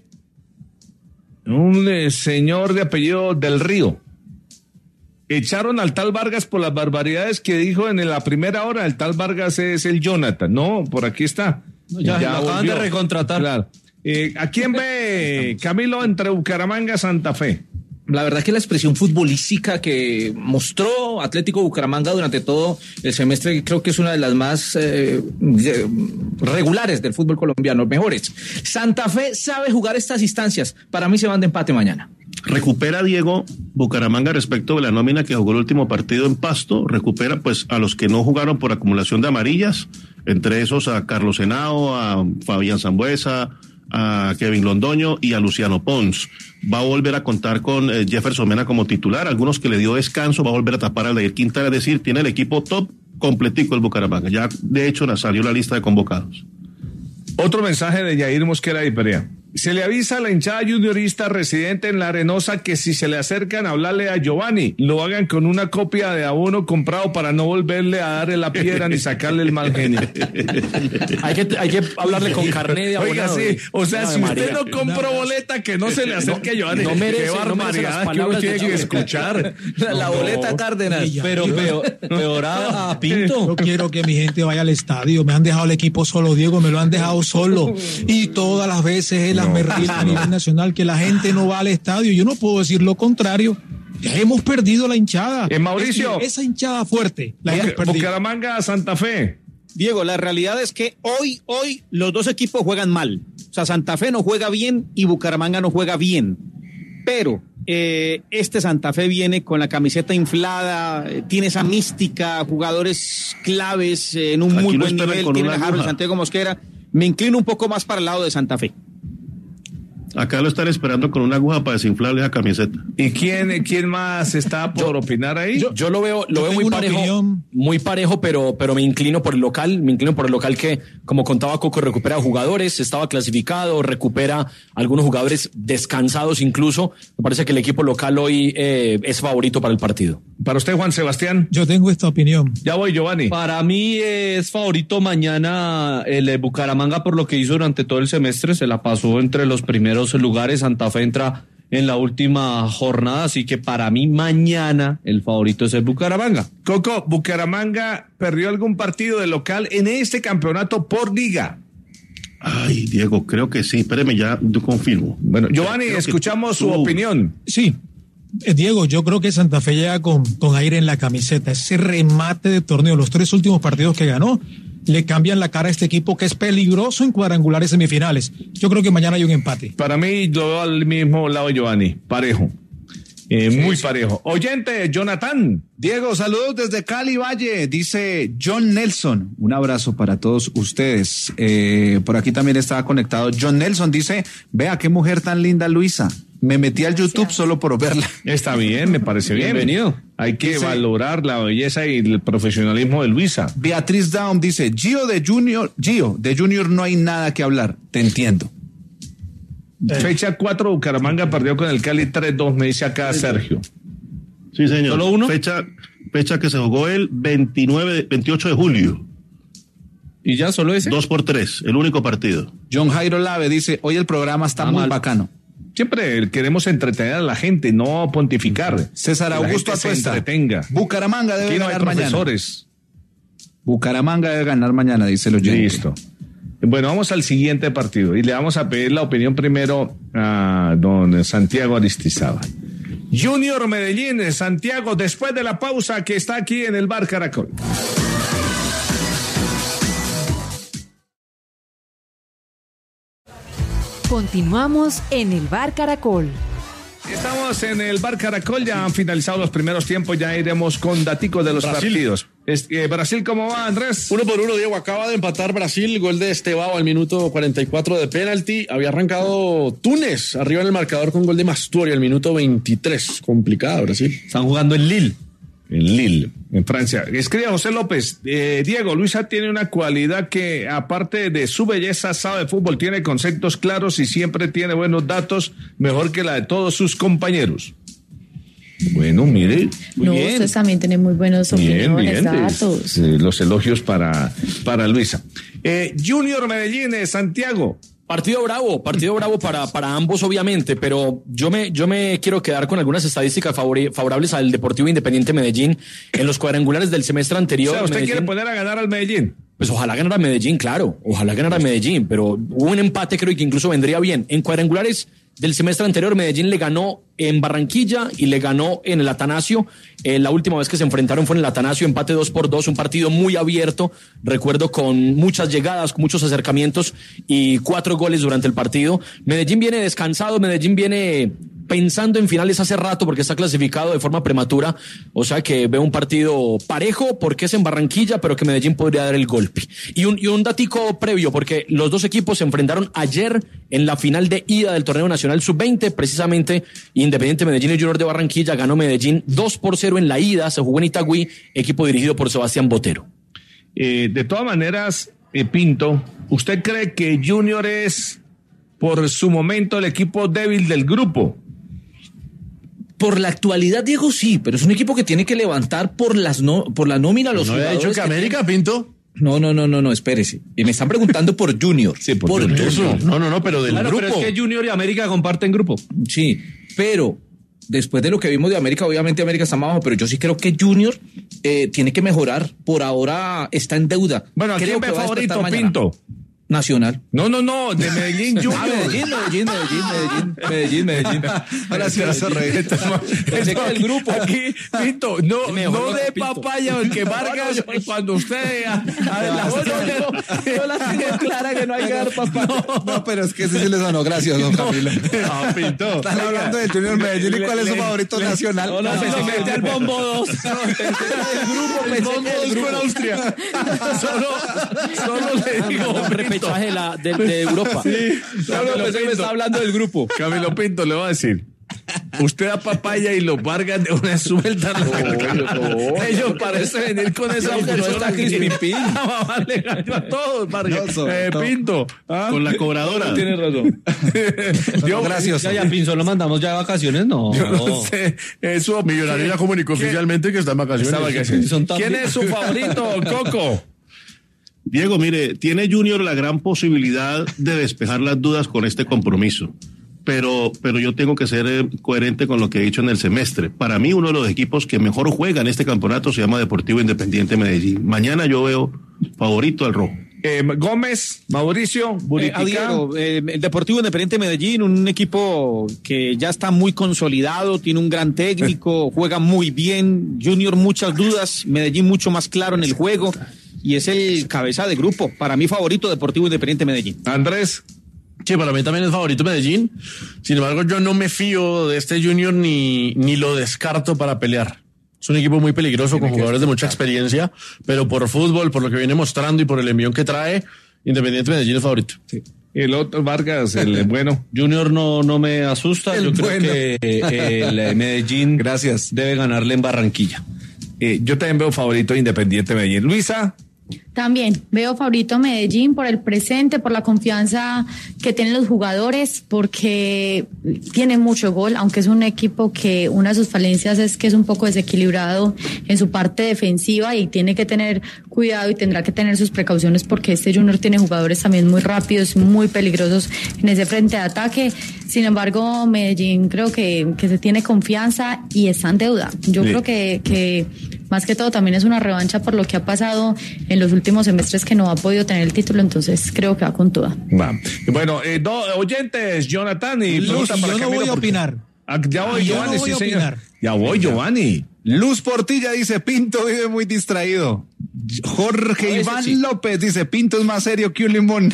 un eh, señor de apellido Del Río. Echaron al tal Vargas por las barbaridades que dijo en la primera hora. El tal Vargas es el Jonathan. No, por aquí está. No, ya, ya lo acaban de recontratar. Claro. Eh, ¿A quién ve, Camilo, entre Bucaramanga y Santa Fe? La verdad es que la expresión futbolística que mostró Atlético Bucaramanga durante todo el semestre creo que es una de las más eh, regulares del fútbol colombiano, mejores. Santa Fe sabe jugar estas instancias. Para mí se van de empate mañana. Recupera Diego Bucaramanga respecto de la nómina que jugó el último partido en Pasto, recupera pues a los que no jugaron por acumulación de amarillas, entre esos a Carlos Henao, a Fabián Sambuesa, a Kevin Londoño y a Luciano Pons. Va a volver a contar con eh, Jefferson Mena como titular, algunos que le dio descanso, va a volver a tapar a Aldair Quintana, es decir, tiene el equipo top completico el Bucaramanga. Ya de hecho salió la lista de convocados. Otro mensaje de Yair Mosquera de Perea. Se le avisa a la hinchada juniorista residente en La Arenosa que si se le acercan a hablarle a Giovanni, lo hagan con una copia de abono comprado para no volverle a darle la piedra ni sacarle el mal genio. hay, que, hay que hablarle con carné de abonado. Oiga, sí, o sea, no, si usted no compró boleta, que no se le acerque a Giovanni. No merece, qué barbaridad no que uno tiene que escuchar. La, la no, boleta no. Cárdenas. Pero peor, peor a, a Pinto. Yo quiero que mi gente vaya al estadio. Me han dejado el equipo solo, Diego, me lo han dejado solo. Y todas las veces él las me a nivel nacional que la gente no va al estadio. Yo no puedo decir lo contrario. Ya hemos perdido la hinchada. Eh, Mauricio. Es esa hinchada fuerte la hemos perdido. Bucaramanga, Santa Fe. Diego, la realidad es que hoy, hoy los dos equipos juegan mal. O sea, Santa Fe no juega bien y Bucaramanga no juega bien. Pero eh, este Santa Fe viene con la camiseta inflada, eh, tiene esa mística, jugadores claves eh, en un Aquí muy lo buen esperan nivel, con tiene a una Harold aguja. Santiago Mosquera. Me inclino un poco más para el lado de Santa Fe. Acá lo están esperando con una aguja para desinflarle esa camiseta. ¿Y quién, quién más está por Yo- opinar ahí? Yo, yo lo veo, lo Yo veo tengo muy una parejo, opinión. muy parejo, pero, pero me inclino por el local, me inclino por el local que, como contaba Coco, recupera jugadores, estaba clasificado, recupera algunos jugadores descansados incluso. Me parece que el equipo local hoy eh, es favorito para el partido. Para usted, Juan Sebastián. Yo tengo esta opinión. Ya voy, Giovanni. Para mí es favorito mañana el eh, Bucaramanga por lo que hizo durante todo el semestre, se la pasó entre los primeros lugares, Santa Fe entra en la última jornada, así que para mí mañana el favorito es el Bucaramanga. Coco, ¿Bucaramanga perdió algún partido de local en este campeonato por liga? Ay, Diego, creo que sí. Espéreme, ya yo confirmo. Bueno, Giovanni, Creo que escuchamos su tú- opinión. Sí. Eh, Diego, yo creo que Santa Fe llega con, con aire en la camiseta. Ese remate de torneo, los tres últimos partidos que ganó, le cambian la cara a este equipo que es peligroso en cuadrangulares semifinales. Yo creo que mañana hay un empate. Para mí, lo veo al mismo lado, Giovanni. Parejo. Eh, muy parejo. Oyente, Jonathan. Diego, saludos desde Cali Valle, dice John Nelson. Un abrazo para todos ustedes. Eh, por aquí también estaba conectado John Nelson, dice, vea qué mujer tan linda Luisa. Me metí al YouTube solo por verla. Está bien, me parece bien. Bienvenido. Hay que Dice- valorar la belleza y el profesionalismo de Luisa. Beatriz Down dice, Gio de Junior, Gio, de Junior no hay nada que hablar. Te entiendo. Fecha cuatro, Bucaramanga perdió con el Cali tres dos, me dice acá Sergio. Sí, señor. ¿Solo uno? Fecha, fecha que se jugó el veintinueve, de- veintiocho de julio. ¿Y ya solo ese? Dos por tres, el único partido. John Jairo Lave dice, hoy el programa está Ah, muy mal. bacano. Siempre queremos entretener a la gente, no pontificar. César Que la Augusto gente se Atuesta. entretenga. Bucaramanga debe Aquí no hay ganar mañana. profesores. Bucaramanga debe ganar mañana, dice el oyente. Listo. Bueno, vamos al siguiente partido y le vamos a pedir la opinión primero a don Santiago Aristizábal. Junior Medellín, Santiago, después de la pausa que está aquí en el Bar Caracol. Continuamos en el Bar Caracol. Estamos en el Bar Caracol, ya han finalizado los primeros tiempos, ya iremos con daticos de los Brasil. partidos. Es- eh, Brasil, ¿cómo va, Andrés? Uno por uno, Diego. Acaba de empatar Brasil, gol de Estevao al minuto cuarenta y cuatro de penalti. Había arrancado Túnez arriba en el marcador con gol de Mastuori al minuto veintitrés. Complicado, Brasil. Están jugando en Lille. En Lille, en Francia. Escribe José López, eh, Diego, Luisa tiene una cualidad que aparte de su belleza sabe fútbol, tiene conceptos claros y siempre tiene buenos datos, mejor que la de todos sus compañeros. Bueno, mire, muy No, bien. ustedes también tienen muy buenos Bien, opiniones, bien. datos. eh, los elogios para, para Luisa. Eh, Junior Medellín, eh, Santiago. Partido bravo, partido bravo para, para ambos, obviamente, pero yo me, yo me quiero quedar con algunas estadísticas favori- favorables al Deportivo Independiente Medellín en los cuadrangulares del semestre O anterior. sea, ¿usted Medellín- quiere poner a ganar al Medellín? Pues ojalá ganara Medellín, claro, ojalá ganara Medellín, pero hubo un empate, creo que incluso vendría bien. En cuadrangulares del semestre anterior, Medellín le ganó en Barranquilla y le ganó en el Atanasio. Eh, la última vez que se enfrentaron fue en el Atanasio, empate dos por dos, un partido muy abierto, recuerdo con muchas llegadas, con muchos acercamientos y cuatro goles durante el partido. Medellín viene descansado, Medellín viene pensando en finales hace rato porque está clasificado de forma prematura, o sea que veo un partido parejo porque es en Barranquilla, pero que Medellín podría dar el golpe. Y un, y un datico previo, porque los dos equipos se enfrentaron ayer en la final de ida del torneo nacional sub veinte, precisamente Independiente Medellín y Junior de Barranquilla ganó Medellín dos por cero en la ida, se jugó en Itagüí, equipo dirigido por Sebastián Botero. Eh, de todas maneras, eh, Pinto, ¿usted cree que Junior es por su momento el equipo débil del grupo? Por la actualidad, Diego, sí, pero es un equipo que tiene que levantar por las no, por la nómina a los ¿No había jugadores. dicho que América, Pinto? No, no, no, no, no, espérese. Y me están preguntando por Junior. Sí, por Junior. Eso. No, no, no, pero del Claro, grupo. pero es que Junior y América comparten grupo. Sí, pero después de lo que vimos de América, obviamente América está más abajo, pero yo sí creo que Junior eh, tiene que mejorar. Por ahora está en deuda. Bueno, ¿a Creo quién que ve va a favorito, despertar mañana. Pinto? Nacional. No, no, no, de Medellín Junior. Ah, Medellín, Medellín, Medellín, Medellín, Medellín, Medellín. Ahora sí vas a reír. Pensé que el grupo. Aquí, Pinto, no, Mejor no de Pinto. papaya, porque Vargas, cuando usted a, a la Yo la tengo clara que no hay que dar papá. No, pero es que ese sí le sonó gracioso, don Camilo. No, Pinto. Están hablando del Junior Medellín y cuál es su favorito nacional. No, no, No, pensé no, que no, el no. bombo dos. Pensé que el grupo, El pensé bombo que el dos grupo. con Austria. Solo, solo le digo, Un repechaje de, la, de, de Europa. Sí, Solo Camilo pensé que me Pinto. estaba hablando del grupo. Camilo Pinto le va a decir. Usted da papaya y los Vargas de una suelta. Ellos parecen venir con esa que no está Crispin Pin. Le ganó a todos, Vargas. No, sobre Eh, todo. Pinto. ¿ah? Con la cobradora. Tienes razón. Yo, gracias. Ya, ya, Pinzo, ¿lo mandamos ya de vacaciones? No. Yo no sé. Eso. Millonario ya comunicó ¿Qué? oficialmente que está en vacaciones. Está en vacaciones. Son tan ¿Quién bien. es su favorito, Coco? Diego, mire, tiene Junior la gran posibilidad de despejar las dudas con este compromiso. Pero, pero yo tengo que ser eh, coherente con lo que he dicho en el semestre. Para mí, uno de los equipos que mejor juega en este campeonato se llama Deportivo Independiente Medellín. Mañana yo veo favorito al rojo. Eh, Gómez, Mauricio, Eh, Buritica. a Diego, eh, el Deportivo Independiente Medellín, un equipo que ya está muy consolidado, tiene un gran técnico, juega muy bien. Junior, muchas dudas. Medellín, mucho más claro en el juego. Y es el cabeza de grupo. Para mí, favorito, Deportivo Independiente Medellín. Andrés. Sí, para mí también es favorito Medellín. Sin embargo, yo no me fío de este Junior ni, ni lo descarto para pelear. Es un equipo muy peligroso con jugadores de mucha experiencia, pero por fútbol, por lo que viene mostrando y por el envión que trae, Independiente Medellín es favorito. Sí. El otro Vargas, el bueno. Junior no, no me asusta. El Yo creo bueno. que eh, el eh, Medellín Gracias. debe ganarle en Barranquilla. Eh, yo también veo favorito a Independiente Medellín. Luisa. También veo favorito a Medellín por el presente, por la confianza que tienen los jugadores, porque tiene mucho gol, aunque es un equipo que una de sus falencias es que es un poco desequilibrado en su parte defensiva y tiene que tener cuidado y tendrá que tener sus precauciones porque este Junior tiene jugadores también muy rápidos, muy peligrosos en ese frente de ataque. Sin embargo, Medellín creo que, que se tiene confianza y está en deuda. Yo Sí. creo que, que más que todo también es una revancha por lo que ha pasado en los últimos semestres que no ha podido tener el título, entonces creo que va con toda. Va. Bueno, eh, do- oyentes, Jonathan y Luz, pregunta para yo no Camilo, voy a porque- opinar. Ah, ya voy, Yo no Giovanni, voy sí, a señor. opinar. Ya voy, Giovanni. Luz Portilla dice, Pinto vive muy distraído. Jorge Iván López dice, Pinto es más serio que un limón.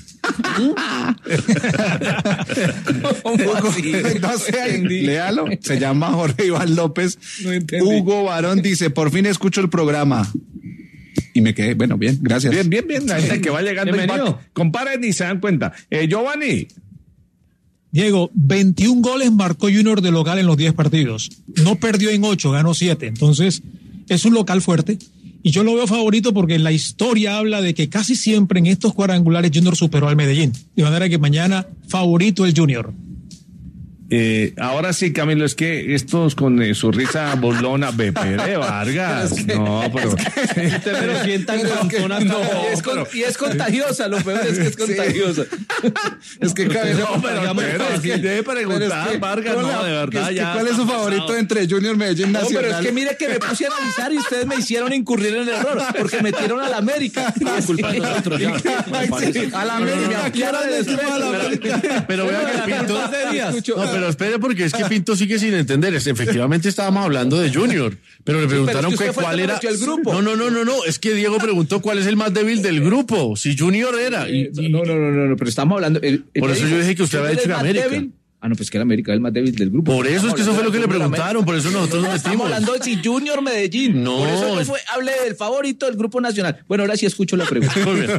Hugo, no sé, léalo. Se llama Jorge Iván López. Hugo Barón dice, por fin escucho el programa. Y me quedé, bueno, bien, gracias. Bien, bien, bien. La gente que va llegando. y Bienvenido. va- comparen y se dan cuenta. Eh, Giovanni. Diego, veintiún goles marcó Junior de local en los diez partidos. No perdió en ocho, ganó siete. Entonces, es un local fuerte. Y yo lo veo favorito porque la historia habla de que casi siempre en estos cuadrangulares Junior superó al Medellín. De manera que mañana, favorito el Junior. Eh, ahora sí, Camilo, es que estos con eh, su risa bolona, Bepere Vargas. No, pero. Pero sientan campón acá. No, Y es, con- y es contagiosa, lo peor es que es contagiosa. Es que cabe- No, pero, Ya me pero, parece. es que debe preguntar, Pero es que, Vargas, hola, no, de verdad, es que ya. ¿cuál es su favorito entre Junior Medellín No, Nacional? pero es que mire que me puse a analizar y ustedes me hicieron incurrir en el error, porque metieron a la América. La culpa es de nosotros, ya. Me parece. A la América, Clara de Pero, pero vea que Pinto. Hace días. No, pero espere, porque es que Pinto sigue sin entender. Es- Efectivamente estábamos hablando de Junior, pero le preguntaron pero es que que usted fue el cuál que era. metió el grupo. No, no, no, no, no. Es que Diego preguntó cuál es el más débil del grupo. Si Junior era. Y, y- No, no, no, no, no, pero estamos hablando. el- el Por eso dijo, yo dije que usted había ¿quién dicho es que el más América. débil? Ah, no, pues que el América es el más débil del grupo. por eso es que eso fue lo que le preguntaron. Por eso nosotros nos Estamos metimos. hablando de si Junior Medellín. No, Por eso yo es- fue, hablé del favorito del grupo nacional. Bueno, ahora sí escucho la pregunta. Muy bien.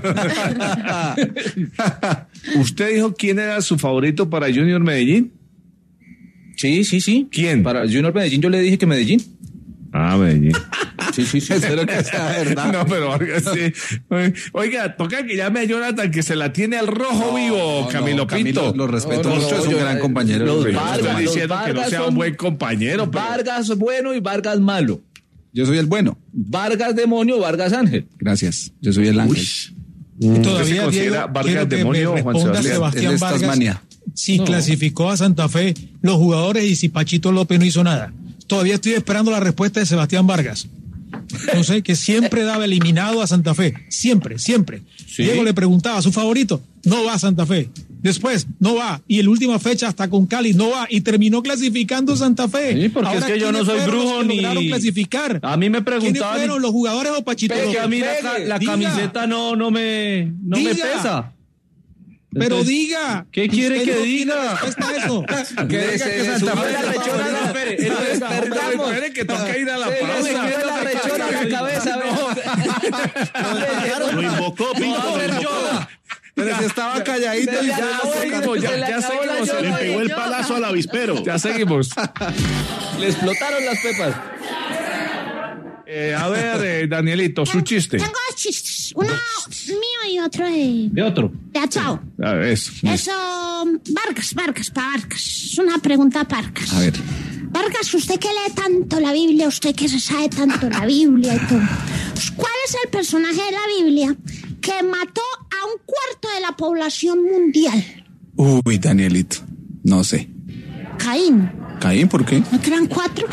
¿Usted dijo quién era su favorito para Junior Medellín? Sí, sí, sí. ¿Quién? Para Junior Medellín yo le dije que Medellín. Ah, Medellín. Sí, sí, sí. Espero que sea verdad. No, pero Vargas, sí. Oiga, toca que llame a Jonathan que se la tiene al rojo vivo, No, Camilo no, Pinto. Lo respeto No, no, mucho, no, es un yo- gran compañero. los Yo Yo Vargas, estoy los diciendo que no Vargas sea son- un buen compañero, pero... Vargas bueno y Vargas malo. soy el bueno. Vargas demonio, Vargas ángel. Gracias. Yo soy el ángel. Y ¿Usted se todavía, considera Diego, Vargas quiero que demonio, me Juan responda Sebastián? Sebastián Él es Vargas Tasmania. si clasificó a Santa Fe los jugadores y si Pachito López no hizo nada. Todavía estoy esperando la respuesta de Sebastián Vargas. no sé, que siempre daba eliminado a Santa Fe. Siempre, siempre. Sí. Diego le preguntaba a su favorito, no va a Santa Fe. Después, no va. Y en la última fecha, hasta con Cali, no va. Y terminó clasificando Santa Fe. Sí, porque Ahora, es que yo no ¿quiénes soy fueron los brujo que ni... lograron clasificar? A mí me ¿Quiénes preguntaban... fueron, los jugadores o Pachito? Pero que a mí la, Pegue, la diga. camiseta no, no me, no me Diga. pesa. Pero Entonces, diga. ¿qué quiere Usted que no tiene diga? respuesta a eso. Que diga que Santa Fe la rechona, no, espere, despertamos. Espere que toca ir a la Se le pausa. metió la rechona a la cabeza. Lo invocó, Pinto. No, a ver, Yoda. Pero si estaba calladito y Ya ya seguimos, ya, ya seguimos. Le pegó el palazo al avispero. Ya seguimos. Le explotaron las pepas. Eh, a ver, eh, Danielito, su chiste. Tengo dos chistes. Uno mío y otro de... De otro. de Achao. A ver, eso. Eso, Vargas, Vargas, para Vargas. Es una pregunta para Vargas. A ver. Vargas, usted que lee tanto la Biblia, usted que se sabe tanto la Biblia y todo. ¿Cuál es el personaje de la Biblia que mató a un cuarto de la población mundial? Uy, Danielito. No sé. Caín. ¿Caín por qué? ¿No que eran cuatro?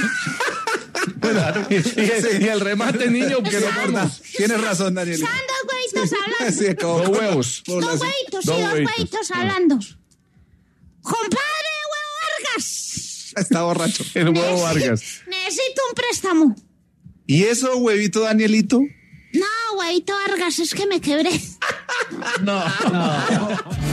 Y, y- y el remate, niño, que no importa. Tienes razón, Danielito. Estaban dos huevitos hablando. Sí, acabó Dos con- huevos. por Dos las- huevitos, sí, dos dos huevitos. huevitos hablando. Compadre Huevo Vargas. Está borracho. El huevo Vargas. Necesito un préstamo. ¿Y eso, huevito Danielito? No, huevito Vargas, es que me quebré. No.